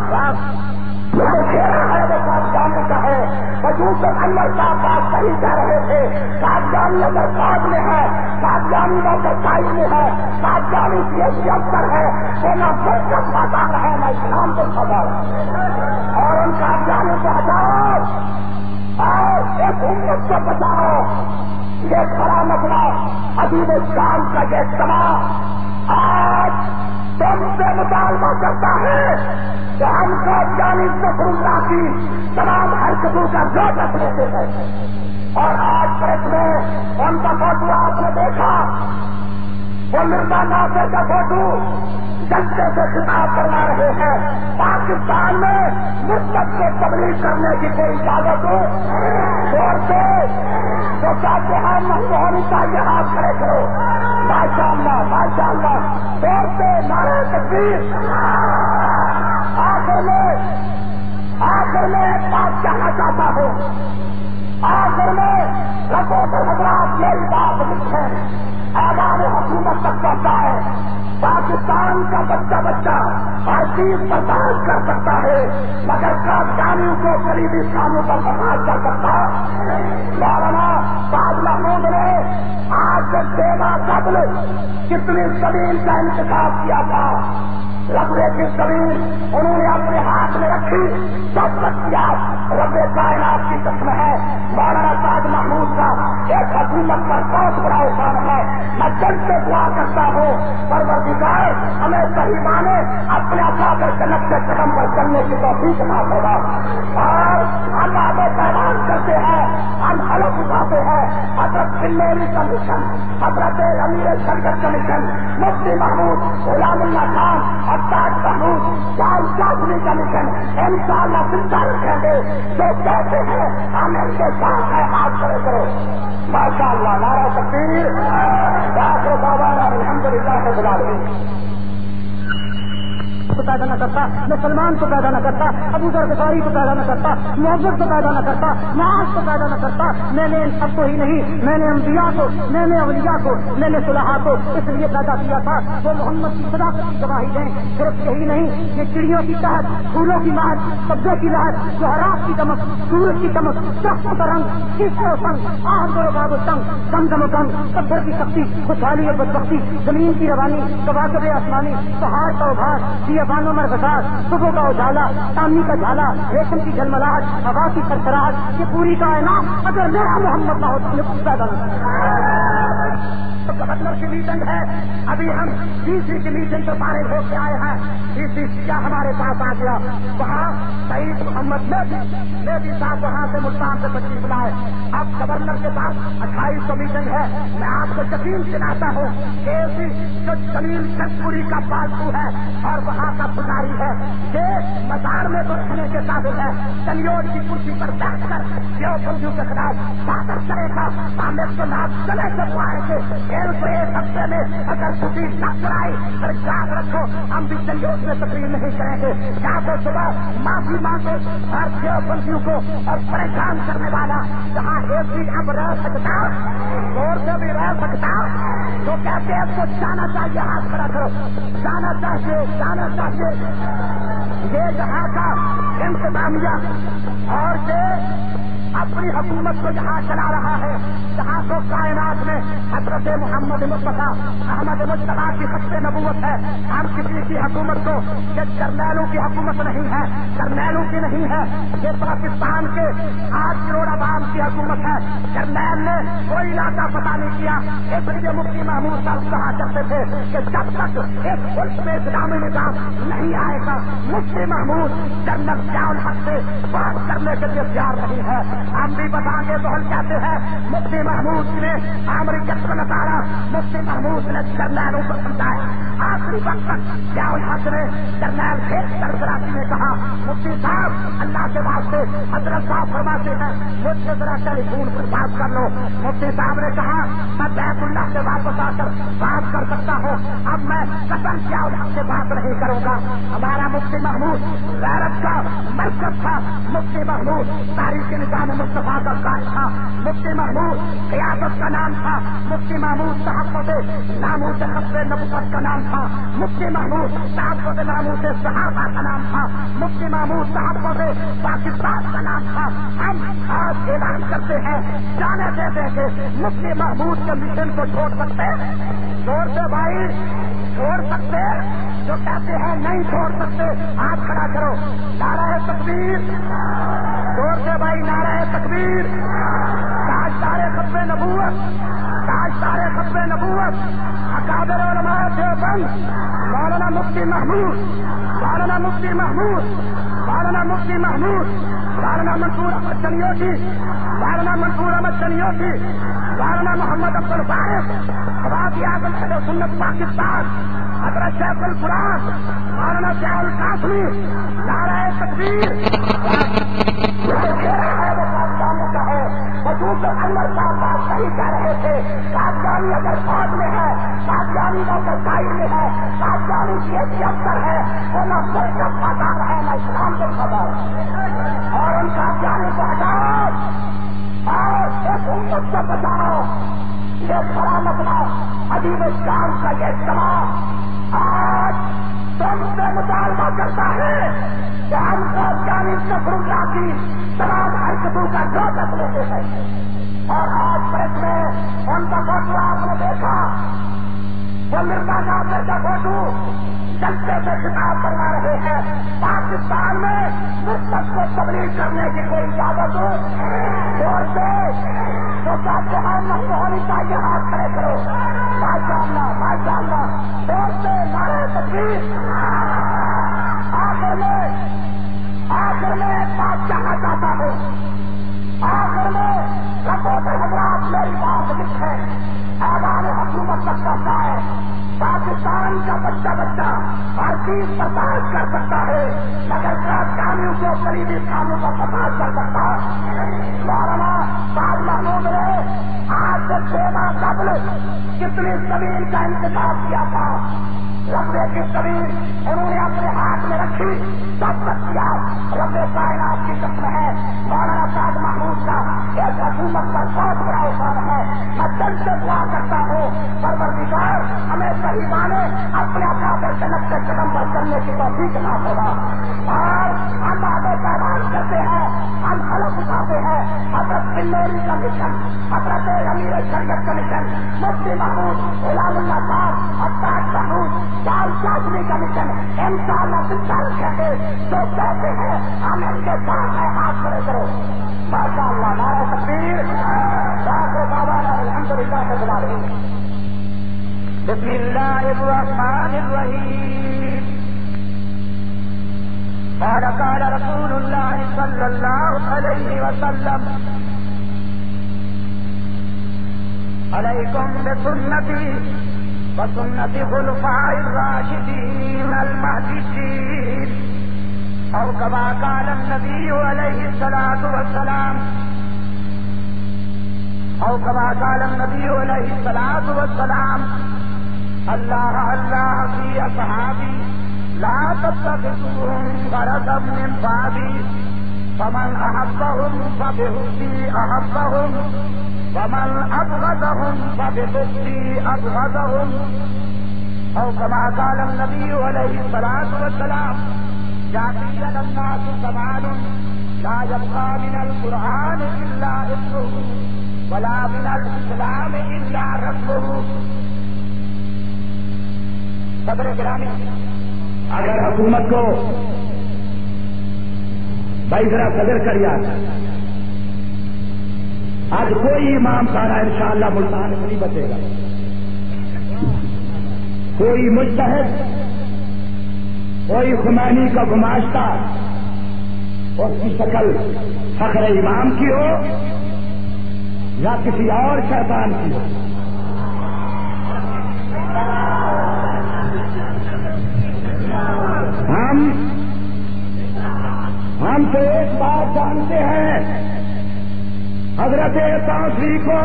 جانے کا ہے وجود انور صاحب بات صحیح کہہ رہے تھے، قادیانی اندر فوج میں ہے، قادیانی اندر سائز میں ہے، قادیانی پی ایچ ڈی افسر ہے، وہ نہ ملک کا سردار ہے نہ اسلام کے سردار ہے، اور ان قادیانی کو ہٹاؤ اور ایک امت کو بچاؤ۔ یہ کھڑا مسئلہ عظیم الشان کا یہ اجتماع آج تم سے مطالبہ کرتا ہے کہ ہم کو جانی ظفر اللہ کی تمام حرکتوں کا نوٹس لیتے ہیں، اور آج پریس میں ان کا فوٹو آپ نے دیکھا، وہ مرزا ناصر کا فوٹو جلسے سے خطاب کروا رہے ہیں۔ پاکستان میں مثبت کو تبلیغ کرنے کی کوئی اجازت ہو زور سے تو چاہتے ہیں نہیں ہونی چاہیے، ہاتھ کھڑے کرو، ماشاء اللہ ماشاء اللہ، زور سے نعرہ تکبیر۔ آخر میں ایک بات کہنا چاہتا ہوں، آخر میں رپورٹر حضرات میری بات لکھیں، ایوان حکومت تک پہنچا ہے۔ پاکستان کا بچہ ہر چیز برداشت کر سکتا ہے، مگر قادیانیوں کو قریبی خانوں پر برداشت کر سکتا۔ مولانا سعد محمود نے آج سے 13 قبل کتنی زمین کا انتخاب کیا تھا، رقبے کی زمین انہوں نے اپنے ہاتھ میں رکھی، سب بچیات رب کائنات کی قسم ہے۔ مولانا سعد محمود کا ایک حکومت پر بہت بڑا احسان ہے، میں دل سے دعا کرتا ہوں پروردگار ہمیں صحیح مانے اپنے اکابر کے نقشے قدم پر چلنے کی توفیق عطا ہوگا، اور ہم آگے پیغام کرتے ہیں، ہم حلف اٹھاتے ہیں، حضرت بلوری کا مشن، حضرت امیر شرکت کا مشن، مفتی محمود غلام اللہ خان اور تاج محمود جال چاچنی کا مشن انشاءاللہ زندہ رکھیں گے۔ جو کہتے ہیں ہم ان کے ساتھ ہیں، ہاتھ کھڑے کرو، ماشاء اللہ، نعرہ تکبیر، آخر دعوانا الحمدللہ رب العالمین۔ کو پیدا نہ کرتا، میں سلمان کو پیدا نہ کرتا، ابو ذر غفاری کو پیدا نہ کرتا، محبت کو پیدا نہ کرتا، معاذ کو پیدا نہ کرتا، میں نے ان سب کو ہی نہیں، میں نے انبیاء کو، میں نے اولیاء کو، میں نے صلحاء کو اس لیے پیدا کیا تھا وہ محمد کی صداقت کی گواہی دیں۔ صرف یہی نہیں، یہ چڑیوں کی چہک، پھولوں کی مہک، سبزے کی لہر، جوہرات کی چمک، سورج کی چمک، درختوں کا رنگ، شیشے و سنگ، آہد و باب و سنگ، زمزم و گنگ، پتھر کی شکتی، خوشحالی و بدبختی، زمین کی روانی، کواکب آسمانی، پہاڑ کا ابھار، بانوں میں بساس، صبح کا اجالا، چاندنی کا جھالا، ریشم کی جھلملاہٹ، ہوا کی سرسراہٹ، یہ پوری کائنات اگر میرا محمد نہ ہو تو مجھے کچھ پیدا نہیں۔ گورنر کی میٹنگ ہے، ابھی ہم ڈی سی کی میٹنگ سے فارغ ہو کے آئے ہیں، ڈی سی کیا ہمارے پاس آ گیا، وہاں سعید محمد میری صاحب وہاں سے ملتان سے تشریف لائے۔ اب گورنر کے پاس 2800 میٹنگ ہے، میں آپ کو یقین دلاتا ہوں کہ جو جمیل چندپوری کا پالتو ہے اور وہاں کا پجاری ہے، یہ مزار میں تو رکھنے کے قابل ہے، چنیوٹ کی کرسی پر بیٹھ کر دیوبندیوں کے خلاف بات کرے گا، ہمیں تو نہ چلے سے پائیں گے، ایک ہفتے میں اگر چھٹی نہ کرائی پھر یاد رکھو ہم بھی چنیوٹ میں تقریر نہیں کریں گے۔ یا تو صبح معافی مانگو ہر دیوبندیوں کو، اور پریشان کرنے والا جہاں ایک بھی اب رہ سکتا اور سے بھی رہ سکتا، جو کہتے ہیں اس کو جانا چاہیے، ہاتھ کھڑا کرو، جانا چاہیے، جانا چاہیے۔ یہ جہاں کا انتظامیہ اور یہ اپنی حکومت کو جہاں چلا رہا ہے، جہاں کو کائنات میں حضرت محمد مصطفیٰ احمد مجتبیٰ کی خط نبوت ہے۔ ہم کسی کی حکومت کو، یہ جرنیلوں کی حکومت نہیں ہے، جرنیلوں کی نہیں ہے، یہ پاکستان کے 8 کروڑ عوام کی حکومت ہے۔ جرنیل نے کوئی علاقہ پتہ نہیں کیا، اس لیے مفتی محمود صاحب کہا کرتے تھے کہ جب تک ایک ملک میں اسلامی نظام نہیں آئے گا، مفتی محمود جنرل ضیاء الحق سے بات کرنے کے لیے تیار نہیں ہے۔ ہم بھی بتائیں گے تو ہم کہتے ہیں مفتی محمود نے امریکہ کو نکالا، مفتی محمود نے جرنیلوں کو سمجھایا، آخری وقت تک ضیاء الحق نے جرنیل سرفرازی نے کہا مفتی صاحب اللہ کے واسطے سے حضرت صاحب فرماتے ہیں مجھ سے ذرا ٹیلی فون پر بات کر لو. مفتی صاحب نے کہا میں بیت اللہ سے واپس آ کر بات کر سکتا ہوں, اب میں قسم کیا اللہ سے بات نہیں کروں گا. ہمارا مفتی محمود غیرت کا مرکز تھا. مفتی محمود تاریخ نظام مصطفیٰ کا قائد تھا. مفتی محمود قیادت کا نام تھا. مفتی محمود تحفظ ناموس خط نبوت کا نام تھا. مفتی محمود تحفظ ناموس صحابہ کا نام تھا. مفتی محمود تحفظ پاکستان کا نام تھا. ہم آج اعلان کرتے ہیں جانے دیتے کہ مفتی محمود کے مشن کو چھوڑ سکتے, چھوڑ سے بھائی چھوڑ سکتے, جو کہتے ہیں نہیں چھوڑ سکتے ہاتھ کھڑا کرو. نعرہ تکبیر, زور سے بھائی نعرہ تکبیر. تاجدار ختم نبوت, تاجدار ختم نبوت اکابر علماء دیوبند مولانا مفتی محمود, مولانا مفتی محمود, مولانا مفتی محمود, مولانا منصور احمد چنیوٹی, مولانا منصور احمد چنیوٹی, مولانا محمد عبد الفارق خواجہ اعظم اہل سنت پاکستان حضرت شیخ القرآن مولانا شیخ القاسمی. نعرہ تکبیر. وجود انور صاحب بات صحیح کہہ رہے تھے. قادیانی اگر فوج میں ہے, قادیانی اگر سائڈ میں ہے, قادیانی کی ایک افسر ہے, وہ نہ ملک کا خبر ہے نہ اسلام کا خبر, اور ان قادیانی کو ہٹاؤ اور ایک امت کو بچاؤ. یہ بڑا مسئلہ عجیب شام کا یہ اجتماع آج تم سے مطالبہ کرتا ہے کہ ہم قادیانی نصراللہ کی تمام حرکتوں کا جواب لیتے ہیں. اور آج پریس میں ان کا فوٹو آپ نے دیکھا, وہ مرزا ناصر کا فوٹو جلسے سے خطاب کروا رہے ہیں. پاکستان میں مستقبل کو تبلیغ کرنے کی کوئی اجازت زور سے جو چاہتے ہیں نہیں ہونی چاہیے ہاتھ کھڑے کرو. ماشاء اللہ, ماشاء اللہ, زور سے نعرہ تکبیر. آخر میں ایک بات کہنا چاہتا ہوں, آخر میں رپورٹر حضرات میری بات لکھیں. ایوان حکومت تک کرتا ہے, پاکستان کا بچہ بچہ ہر چیز برداشت کر سکتا ہے, مگر قادیانیوں کو قریبی کاموں کا برداشت کر سکتا ہے. مولانا تاج محمود نے آج سے 6 ماہ قبل کتنی زمین کا انتخاب کیا تھا. رقبے کی زمین انہوں نے اپنے ہاتھ میں رکھی, سب تک کیا. رب کائنات کی قسم ہے, مولانا تاج محمود کا ایک حکومت پر بہت بڑا احسان ہے. میں دل سے دعا کرتا ہوں پروردگار ہمیں صحیح مانے اپنے اکابر کے نقشے قدم پر چلنے کی توفیق نہ ہوگا. اور ہم آگے پیغام کرتے ہیں, ہم حلف اٹھاتے ہیں. حضرت بنوری کا مشن, حضرت امیر شریعت کا مشن, مفتی محمود غلام اللہ صاحب اور تاج محمود لال قاسمی کا مشن انشاءاللہ بالکل کہتے جو کہتے ہیں ہم ان کے ساتھ ہیں. ہاتھ کھڑے کرو. ماشاء اللہ, نعرہ تکبیر. الحمدللہ رب العالمین. بسم اللہ الرحمن الرحیم. قال رسول اللہ صلی اللہ علیہ وسلم علیکم بسنتی وسنت خلفاء الراشدین المہدیین او کما قال النبی علیہ الصلاۃ والسلام, او کما قال النبی علیہ الصلاۃ والسلام, اللہ اللہ فی اصحابی لا تتخذوهم غرضا من بابی فمن احبهم فبحبی احبهم ومن ابغضهم فببغضی ابغضهم, او کما قال النبی علیہ الصلاۃ والسلام, یأتی علی الناس زمان لا یبقى من القرآن الا اسمه ولا من الاسلام الا رسمه. صدر گرامی, اگر حکومت کو بھائی ذرا صدر کر یاد, آج کوئی امام سارا انشاءاللہ ملتان میں نہیں بچے گا. کوئی مجتہد, کوئی خمینی کا گماشتہ اس کی شکل فخر امام کی ہو یا کسی اور شیطان کی ہو. ہم تو ایک بات جانتے ہیں، حضرت تاثری کو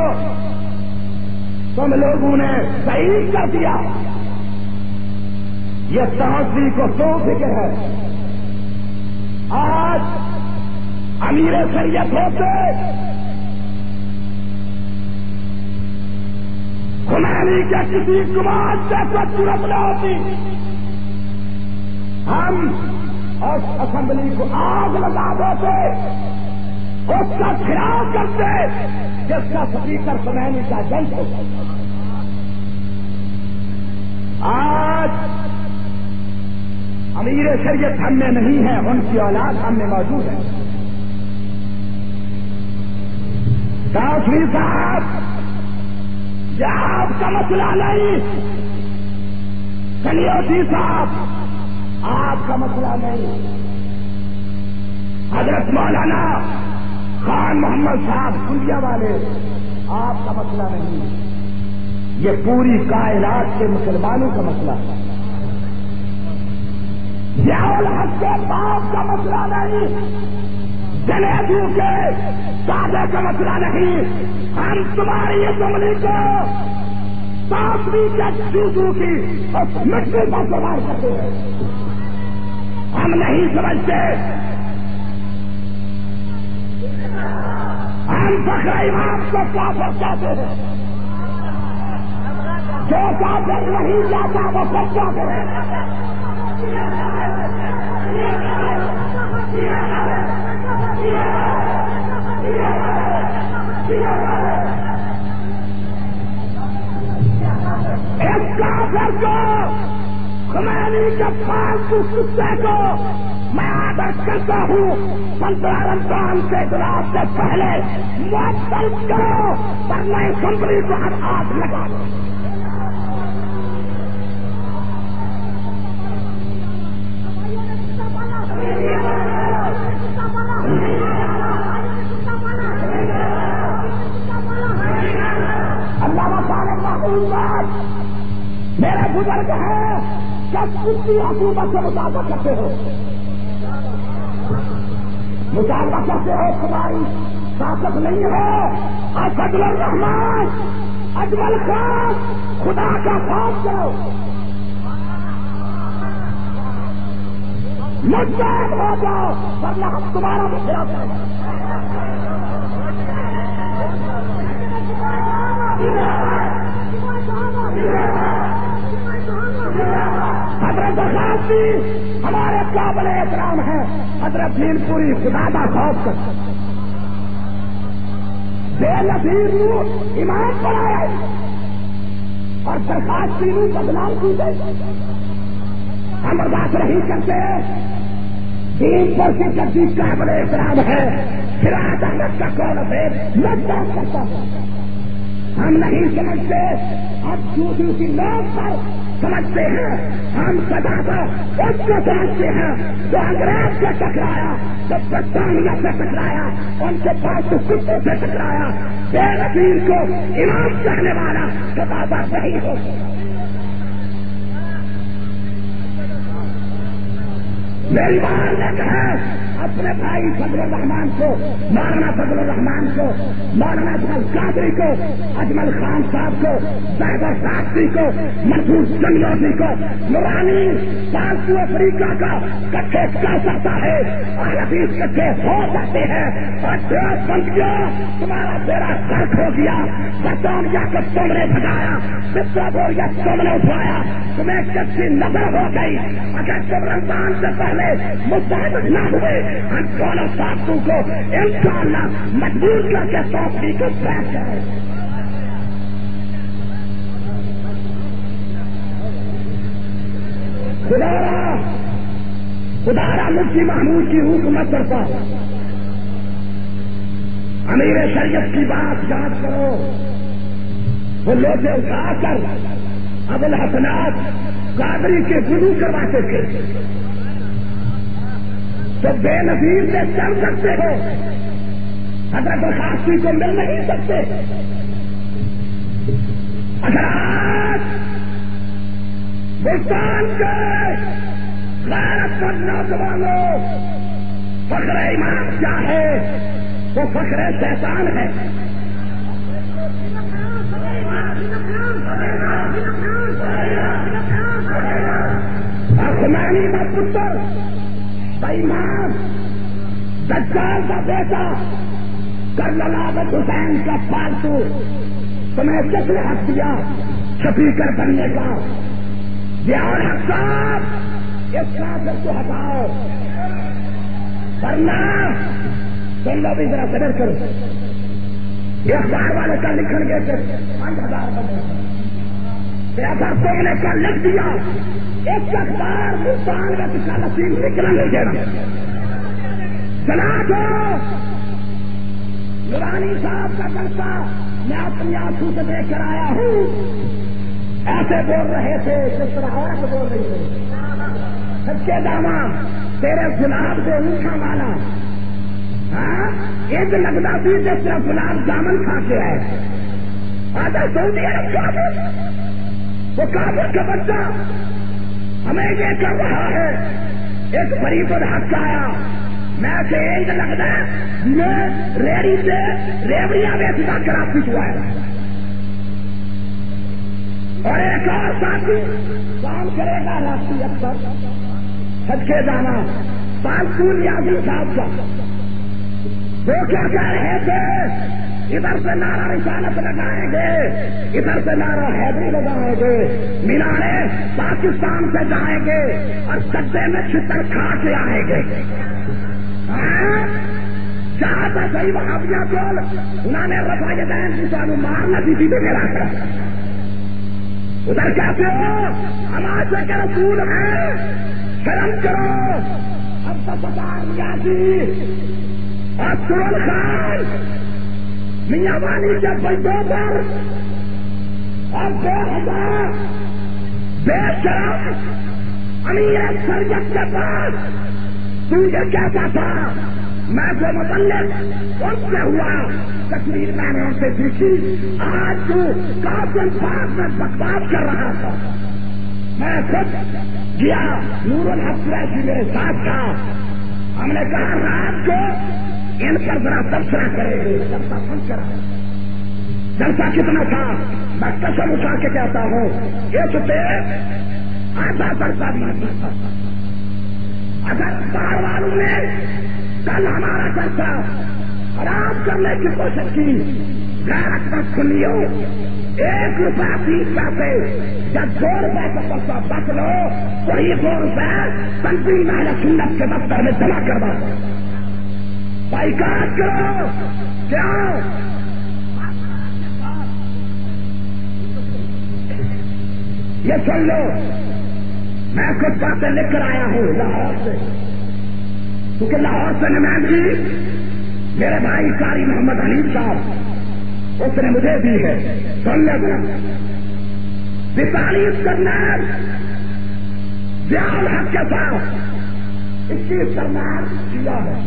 تم لوگوں نے صحیح کر دیا، یہ تاثری کو تو فکر ہے۔ آج امیر شریعت ہوتے خمینی کے کسی گمان سے کوئی صورت نہ ہوتی، ہم اس اسمبلی کو آگ لگا دیتے، اس کا خلاف کرتے جس کا اسپیکر خمینی کا جج ہو۔ آج امیر شریعت ہم میں نہیں ہے، ان کی اولاد ہم میں موجود ہے۔ تاثری صاحب، یہ آپ کا مسئلہ نہیں، کلیوٹی صاحب آپ کا مسئلہ نہیں، حضرت مولانا خان محمد صاحب کلیا والے آپ کا مسئلہ نہیں، یہ پوری کائنات کے مسلمانوں کا مسئلہ ہے۔ یہ الحق کے باپ کا مسئلہ نہیں، جنیدو کے دادے کا مسئلہ نہیں۔ ہم تمہاری اسمبلی کو تاثری کے چوٹو کی اور مٹی کا استعمال کرتے ہیں، ہم نہیں سمجھتے۔ ہم فخر امام کو کافر کہتے ہیں، جو کافر نہیں جاتا وہ سب کافر ہے۔ اس کافر کو، خمینی کے پالتو کتے کو میں عادت کرتا ہوں، 15 رمضان کے اجلاس سے پہلے معطل کرو، ورنہ اسمبلی کو ہم آگ لگا دو۔ میرے بزرگ ہیں، جب کسی حکومت سے مطالبہ کرتے ہو، مطالبہ کرتے ہو، تمہاری طاقت نہیں ہے، اسد الرحمان، اجمل خان، خدا کا خوف کرو، مجاہد ہو جاؤ، ورنہ ہم تمہارا مشورہ کریں۔ حضرت غازی ہمارے قابل احترام ہیں، حضرت نیل پوری خدا کا خوف کرتے، بے نظیر نور امام بنائے اور درخواست کی روح بدنام کی گئی۔ ہم برداشت نہیں کرتے، دین پر سے کسی قابل احترام ہے، سراج احمد کا کون ہے میں بات کرتا ہوں، ہم نہیں سمجھتے، ہم دوسروں کی لوگ پر سمجھتے ہیں، ہم سدا کو اس کو سمجھتے ہیں جو انگریز سے ٹکرایا، جو برطانیہ سے ٹکرایا، ان کے پاس کتوں سے ٹکرایا، بے نظیر کو امام کہنے والا کتابہ نہیں ہو۔ میری بات نے کہا اپنے بھائی فضل الرحمان کو، مولانا فضل الرحمان کو، مولانا اجمل قادری کو، اجمل خان صاحب کو، زیدہ صاحبی کو، منصور جنگلوٹی کو، نورانی پالتو افریقہ کا کٹھے کر سکتا ہے، اور حدیث کٹھے ہو سکتے ہیں، اور دیش بن گیا، تمہارا بیڑا غرق ہو گیا، برطانیہ کو تم نے بھگایا، بوریا تم نے اٹھایا، تمہیں کچی نظر ہو گئی، اگر تم رمضان سے پہلے مستعد نہ ہوئے، ہم دونوں ساتھوں کو انشاءاللہ مجبور کر کے توفیق کو پیش کریں۔ خدارا مفتی محمود کی حکومت کرتا، امیر شریعت کی بات یاد کرو، وہ لوگ اٹھا کر ابو الحسنات قادری کے وضو کرواتے تھے، تو بے نظیر سے چل سکتے ہو، حضرت خاصی کو مل نہیں سکتے۔ اگر آج ہندوستان کے غیرت مند نوجوانوں فخر ایمان کیا ہے؟ وہ فخر شیطان ہے. آسمانی کا پتر بےایمان دجال کا بیٹا کرنل عابد حسین کا پالتو تمہیں کس نے حق دیا سپیکر بننے کا؟ ضیاء الحق صاحب اس کافر کو ہٹاؤ ورنہ تم لوگ ذرا صبر کرو. یہ اخبار والے کا لکھن گے کہ 5000 بنے اگر تم نے کیا لکھ دیا ایک اخبار ملتان میں کسی نصیب نکلا نہیں دینا. چلا دو نورانی صاحب کا جلسہ میں اپنی آنکھوں سے دیکھ کر آیا ہوں. ایسے بول رہے تھے جس طرح عورت بول رہی تھی. سچے داما تیرے گلاب سے اونچا والا ایک لگتا بھی جس طرح گلاب جامن کھا کے ہے. آدھا سعودی عرب کافر وہ کافر کا بچہ ہمیں یہ کر رہا ہے. ایک غریب الحق آیا میں سے ایک لگتا ہے میں ریڑی سے ریوڑیاں بیچتا کراچی ہوا ہے اور ایک اور ساتھی کام کرے گا راشٹری افسر سچ کے جانا پالتو یادو صاحب کا. وہ کیا کہہ رہے تھے ادھر سے نعرہ رسالت لگائیں گے ادھر سے نعرہ حیدری لگائیں گے مینارے پاکستان سے جائیں گے اور سدے میں چھتر کھا کے آئیں گے. جہاں تھا صحیح وہابیہ بول انہوں نے رفع یدین کی سانو مارنا تھی بھی میرا کر ادھر کہتے ہو ہمارے کے رسول ہیں شرم کرو. اب تو ستار نیازی اور سرول خان میاں والی کے بندوں پر اور 2000 بے شرم امیر شریعت کے پاس تو یہ کہتا تھا میں جو متعلق ان سے ہوا تقریر میں نے ان سے دیکھی. آج تو کافر پاک میں بکواس کر رہا تھا. میں خود گیا نور الحق قریشی میرے ساتھ تھا. ہم نے کہا رات کو ان پر ذرا تبصرہ کرے گی. جلسہ کتنا تھا میں قسم اٹھا کے کہتا ہوں یہ تو آدھا جلسہ بھی نہیں تھا. اگر باہر والوں نے کل ہمارا جلسہ خراب کرنے کی کوشش کی غیرت مت سنیو 1 روپیہ 30 پیسے جب 2 روپئے کا پیسہ بچ لو تو یہ 2 روپئے تنظیم اہل سنت کے دفتر میں جمع کروا بائیکاٹ کرو. کیا یہ سن لو میں کچھ باتیں لکھ کر آیا ہوں لاہور سے کیونکہ لاہور سے نمائندگی میرے بھائی قاری محمد حنیف صاحب اس نے مجھے دی ہے. سن لے ذرا 42 کرنل ضیاء الحق کے ساتھ 21 کرنل کیا ہے.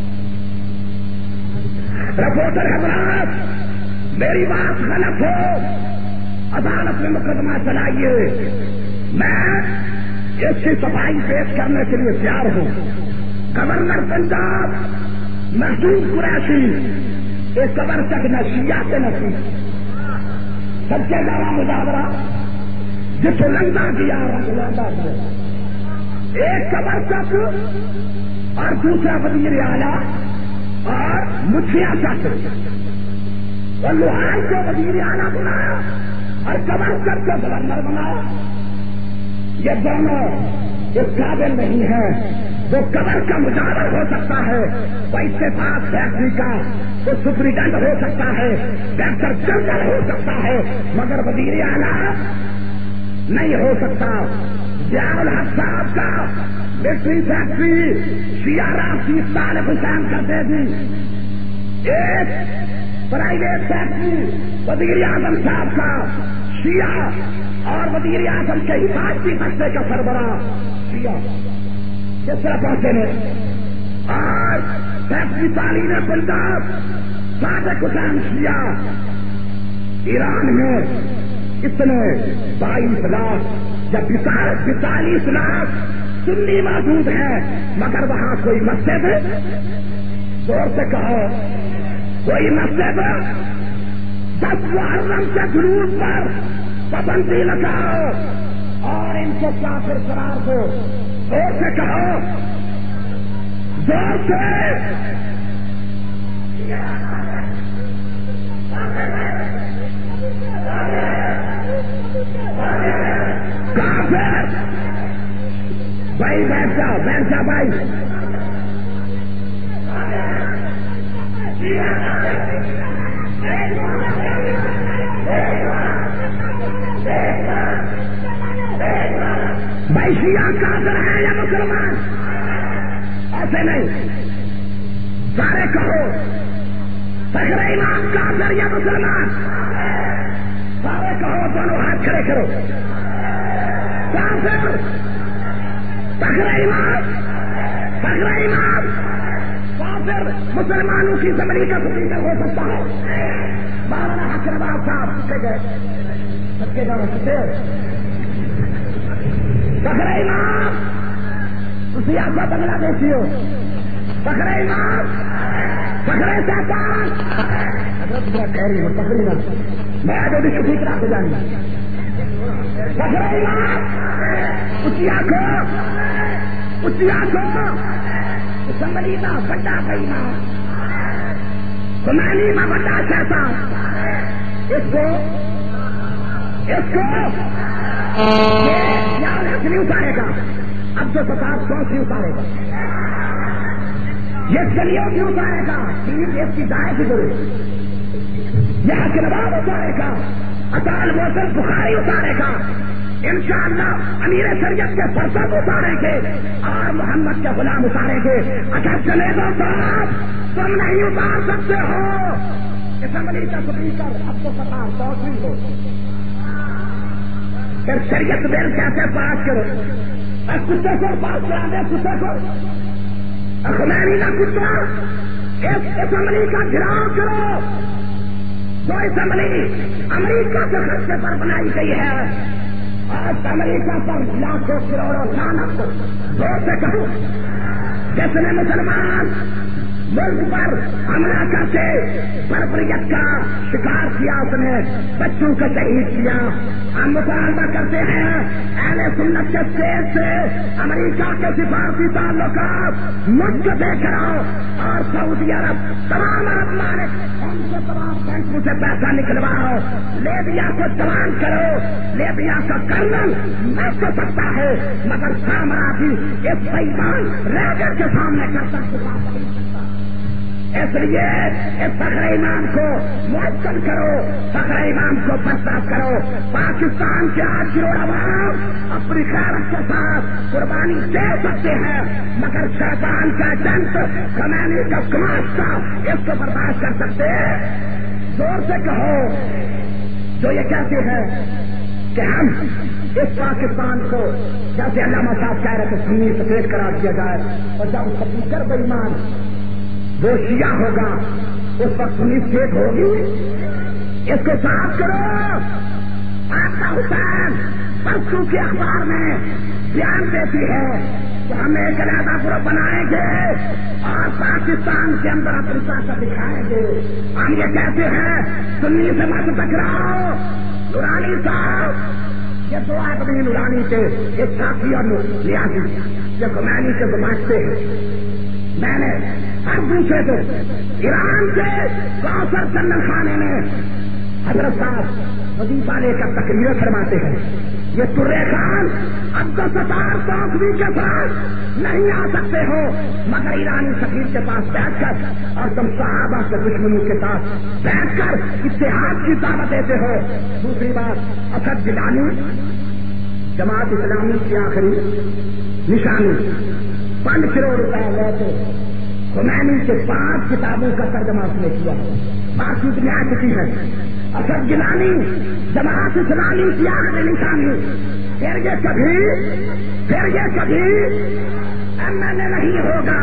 رپورٹر حضرات میری بات غلط ہو عدالت میں مقدمہ چلائیے. میں اس کی صفائی پیش کرنے کے لیے تیار ہوں. گورنر پنجاب محسوس قریشی اس قبر تک نہ شیعہ سے نہ سی سب سے زیادہ مظاہرہ جس کو لنگا کیا لنگا کیا ایک قبر تک اور دوسرا وزیر اعلیٰ اور مکھیا تک اور لوہار کو وزیر اعلیٰ بنایا اور قبر تک کو گورنر بنایا. یہ دونوں اس قابل نہیں ہے. وہ قبر کا مظاہرہ ہو سکتا ہے وہ اتفاق فیصلے کا وہ سپریڈنٹ ہو سکتا ہے ڈاکٹر جنرل ہو سکتا ہے مگر وزیر اعلیٰ نہیں ہو سکتا. ضیاء الحق صاحب کا ملٹری فیکٹری شیعہ راشی طالب حسین کرتے تھی. ایک پرائیویٹ فیکٹری وزیر اعظم صاحب کا شیعہ اور وزیر اعظم کے حفاظتی دستے کا سربراہ شیعہ کس طرح پہنچے نے. آج فیکٹری تعلیم پنجاب صادق حسین شیعہ ایران میں اتنے 22 لاکھ یا 42 لاکھ سنی موجود ہے مگر وہاں کوئی مسجد زور سے کہو کوئی مسجد 10 محرم کے جلوس پر پابندی لگاؤ اور ان کے کافر قرار دو زور سے کہو زور سے کافر بھائی بیٹھ جا بھائی بھائی شیعہ کافر ہے یا مسلمان ایسے نہیں سارے کہو فخر امام کافر یا مسلمان سارے کہو دونوں ہاتھ کھڑے کرو کافر فخر امام کافر مسلمانوں کی زمین کا سپیکر ہو سکتا ہے مولانا حسن نواز صاحب سکے گئے سکے گا فخر امام اسی آپ کا بنگلہ دیشی ہو فخر امام فخر شیطان کہہ رہی ہوں تقریبا میں آگے بھی کسی طرح سے جانوں فخر امام اسی آنکھوں اسمبلی کا بڑا بھائی خمینی میں بڑا کہتا اس کو نہیں اتارے گا اب تو 50 نہیں اتارے گا یہ گلیوں کی اتارے گا اس کی دائیں کی ضرورت یہاں کے نواب اتارے گا اطال موسم بخاری اتارے گا انشاءاللہ امیر شریعت کے فرزند اتاریں گے اور محمد کے غلام اتاریں گے اگر چلے گا صاحب تم نہیں اتار سکتے ہو اسمبلی کا سپیکر اب تو 50 نہیں ہو پھر شریعت بل کیسے پاس کرو اور کتے کو پاس کرا دے کتے کو خمینی کا کتا اس اسمبلی کا گھراؤ کرو جو اسمبلی امریکہ کے خرچے پر بنائی گئی ہے آج امریکہ پر لاکھوں کروڑوں لعنت زور سے کہو جس نے مسلمان ملک پر حملہ کر کے بربریت کا شکار کیا اس نے بچوں کو شہید کیا ہم مطالبہ کرتے ہیں اہل سنت کے سیل سے امریکہ کے سفارتی تعلقات منقطع کراؤ اور سعودی عرب تمام عرب مالک ان کے تمام بینکوں سے پیسہ نکلواؤ لیبیا کو چلان کرو لیبیا کا کرنل نہ کر سکتا ہے مگر سامرا بھی اس بےمان ریڈر کے سامنے کر سکتا اس لیے اس فخر امام کو معطل کرو فخر امام کو برطرف کرو پاکستان کے 8 کروڑ عوام اپنی خیرت کے ساتھ قربانی دے سکتے ہیں مگر شیطان کا جنت خمینی کا کماشا اس کو برداشت کر سکتے زور سے کہو جو یہ کہتے ہیں کہ ہم اس پاکستان کو جیسے علامہ صاحب کہہ رہے تھے سنی سفید قرار دیا جائے اور جب سپیکر بےمان وہ شیعہ ہوگا اس وقت سنی سیٹ ہوگی اس کو صاف کرو آقا حسین پرسوں کے اخبار میں بیان دیتی ہے کہ ہم ایک علیحدہ گروپ بنائیں گے اور پاکستان کے اندر اپنی طاقت دکھائیں گے ہم یہ کہتے ہیں سنی سے مت ٹکراؤ نورانی صاحب یہ 2 آدمی نورانی کے ایک ساتھی اور نیازی یہ خمینی کے بماشتے ہیں میں نے ہر دوسرے کو ایران کے کوثر چندن خانے میں حضرت صاحب وظیفہ لے کر تقریر فرماتے ہیں یہ ترے خان اب تو 70 توسوی کے ساتھ نہیں آ سکتے ہو مگر ایرانی سفیر کے پاس بیٹھ کر اور تم صحابہ کے دشمنوں کے ساتھ بیٹھ کر اتحاد کی دعوت دیتے ہو دوسری بات اسد گیلانی جماعت اسلامی کی آخری نشانی 5 کروڑ روپئے لے کے خمینی کے 5 کتابوں کا ترجمہ اس نے کیا باقی دنیا کسی ہے اسد گیلانی جماعت اسلامی کی آخری نشانی پھر یہ کبھی ایم ایل اے نہیں ہوگا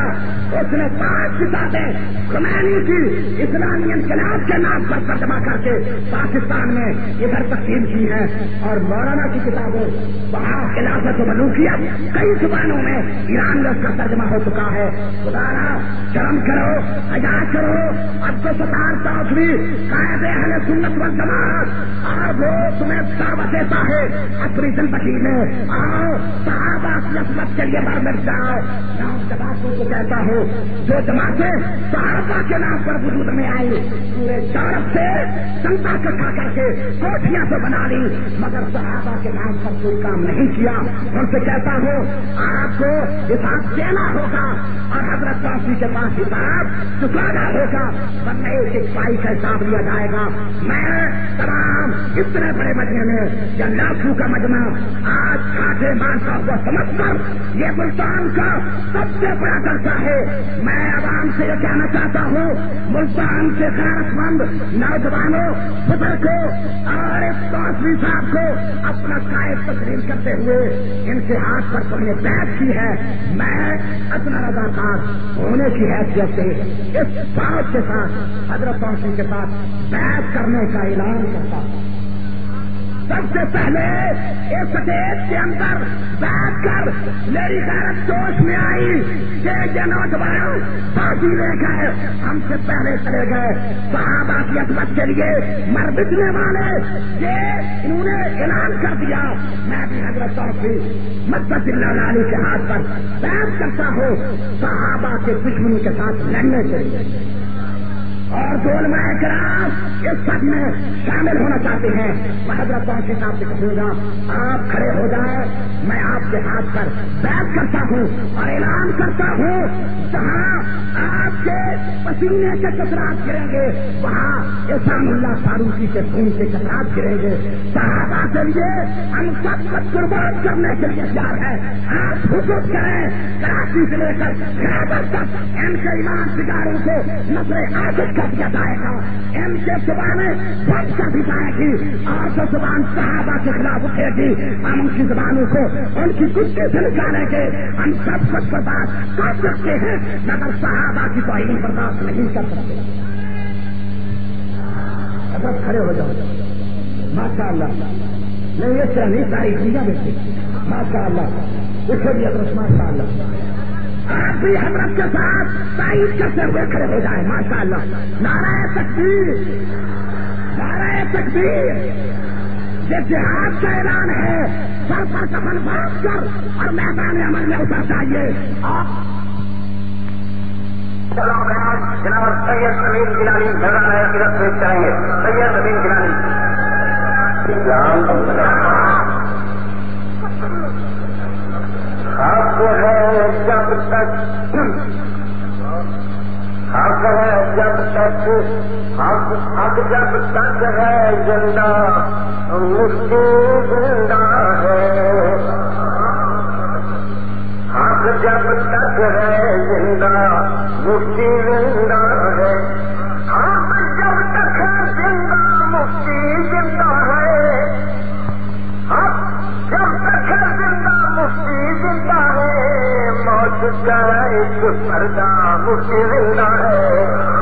اس نے 5 کتابیں خمینی کی اسلامی انقلاب کے نام پر ترجمہ کر کے پاکستان میں ادھر تقسیم کی ہیں، اور مولانا کی کتابیں وہاں خلافت و ملوکیت کئی زبانوں میں ایران میں اس کا ترجمہ ہو چکا ہے۔ خدا شرم کرو، حیا کرو۔ عبد الستار چودھری قائد اہل سنت والجماعت اور وہ تمہیں دعوت دیتا ہے اپنی زندگی میں، آؤ صحابہ کی عصمت کے لیے مر مٹ جاؤ۔ میں ان جماعتوں کو کہتا ہوں جو جماعتیں صحابہ کے نام پر وجود میں آئی، پورے یورپ سے چندہ اکٹھا کر کے کوٹھیاں سے بنا لی، مگر صحابہ کے نام پر کوئی کام نہیں کیا۔ ان سے کہتا ہوں آپ کو حساب دینا ہوگا اور حضرت چوتھی کے پاس حساب چکانا ہوگا، ورنہ ایک ایک پائی کا حساب لیا جائے گا۔ میں تمام اتنے بڑے مجمع میں یا لاکھوں کا مجمع آج کھاتے مانتا ہوا سمجھ کر یہ ملتان کا سب سے بڑا درجہ ہے۔ میں عوام سے یہ کہنا چاہتا ہوں، ملتان کے غیرت مند نوجوانوں، بزرگوں اور اس چودھری صاحب کو اپنا قائد تسلیم کرتے ہوئے ان کے ہاتھ پر تم نے بیعت کی ہے۔ میں اپنا رضاکار ہونے کی حیثیت سے اس بات کے ساتھ حضرت چوتھی کے ساتھ بیعت کرنے کا اعلان کرتا ہوں۔ سب سے پہلے اس اسٹیج کے اندر بیٹھ کر میری غیرت جوش میں آئی کہ یہ نوجوان بازی لے گئے، ہم سے پہلے چلے گئے، صحابہ کی عظمت کے لیے مر مٹنے والے، یہ انہوں نے اعلان کر دیا۔ میں بھی حضرت چوتھی مدد اللہ علیہ کے ہاتھ پر بیعت کرتا ہوں صحابہ کے دشمنی کے ساتھ لڑنے کے لیے، اور جو علماء کرام اس سب میں شامل ہونا چاہتے ہیں۔ میں حضرت چوتھی صاحب سے کہوں گا آپ کھڑے ہو جائیں، میں آپ کے ہاتھ پر بیعت کرتا ہوں اور اعلان کرتا ہوں جہاں آپ کے پسینے کے قطرات گریں گے وہاں احسان اللہ فاروقی کے خون کے قطرات گریں گے۔ صحابہ کے لیے ہم سب کو قربان کرنے کے لیے تیار ہیں۔ آپ حکم کریں کراچی سے لے کر خیبر تک ان کے ایمان بگاڑوں کو نظر عادت کر دیا جائے گا، ان کے زبانیں بند کر دی جائے گی، اور جو زبان صحابہ کے خلاف اٹھے گی ہم ان کی زبانوں کو ان کی کتے سے نکالیں گے۔ ہم سب کچھ برداشت کر سکتے ہیں مگر صحابہ کی توہین برداشت نہیں کر سکتے۔ اگر کھڑے ہو جاؤ ماشاء اللہ، نہیں اس طرح نہیں ساری دنیا میں ماشاء اللہ، اٹھے بھی ادرس ماشاء اللہ، آپ بھی حضرت کے ساتھ تائید کرتے ہوئے کھڑے ہو جائیں ماشاء اللہ۔ نعرہ تکبیر، نعرہ تکبیر، یہ جہاد کا اعلان ہے، سر پر کفن باندھ کر اور میدان عمل میں اتر جائیے۔ جناب سید امین گیلانی میدان عقیدت پیش کریں گے۔ سید امین گیلانی حق ہے جب تک، حق ہے جب تک، حق جب تک ہے زندہ مفتی زندہ ہے، حق جب تک ہے زندہ مفتی زندہ ہے، حق جب تک ہے زندہ مفتی زندہ ہے، حق جب تک ہے زندہ مفتی زندہ ہے، موت کا ایک پردہ مفتی زندہ ہے،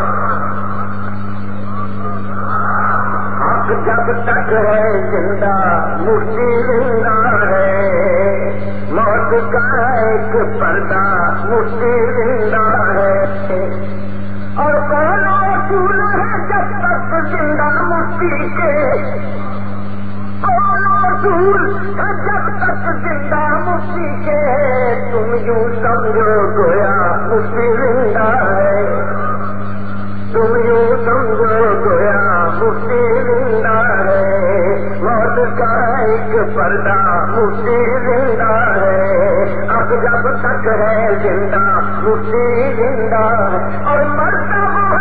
حق جب تک ہے زندہ مفتی زندہ ہے، موت کا ایک پردہ مفتی زندہ ہے، اور قول و اصول ہے جب تک زندہ مفتی کے، قول و اصول ہے جب تک زندہ مفتی کے، تم یوں سمجھو گویا مفتی زندہ ہے، تم یوں سمجھو گویا مفتی زندہ ہے، موت کا ایک پردہ مفتی زندہ ہے، اب جب تک ہے زندہ مفتی زندہ ہے، اور مرتا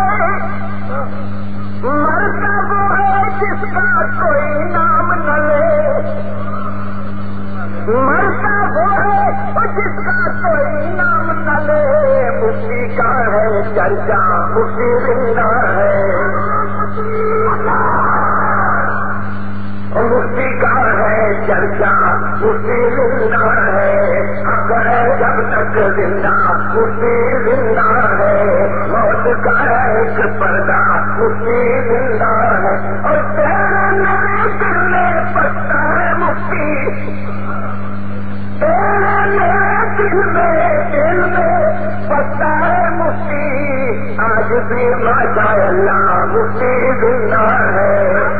وہ ہے جس کا کوئی نام نہ لے، مرتا وہ ہے جس کا کوئی نام نہ لے، مفتی کا ہے چرچا مفتی زندہ ہے، مفتی کا ہے چرچا مفتی زندہ ہے، حق ہے جب تک زندہ مفتی زندہ ہے، موت کا ایک پردہ مفتی زندہ ہے، اور تیرے نئے دل میں پتا ہے مفتی، تیرے نئے دل میں پتا ہے مفتی، آج بھی ماشاء اللہ مفتی زندہ ہے۔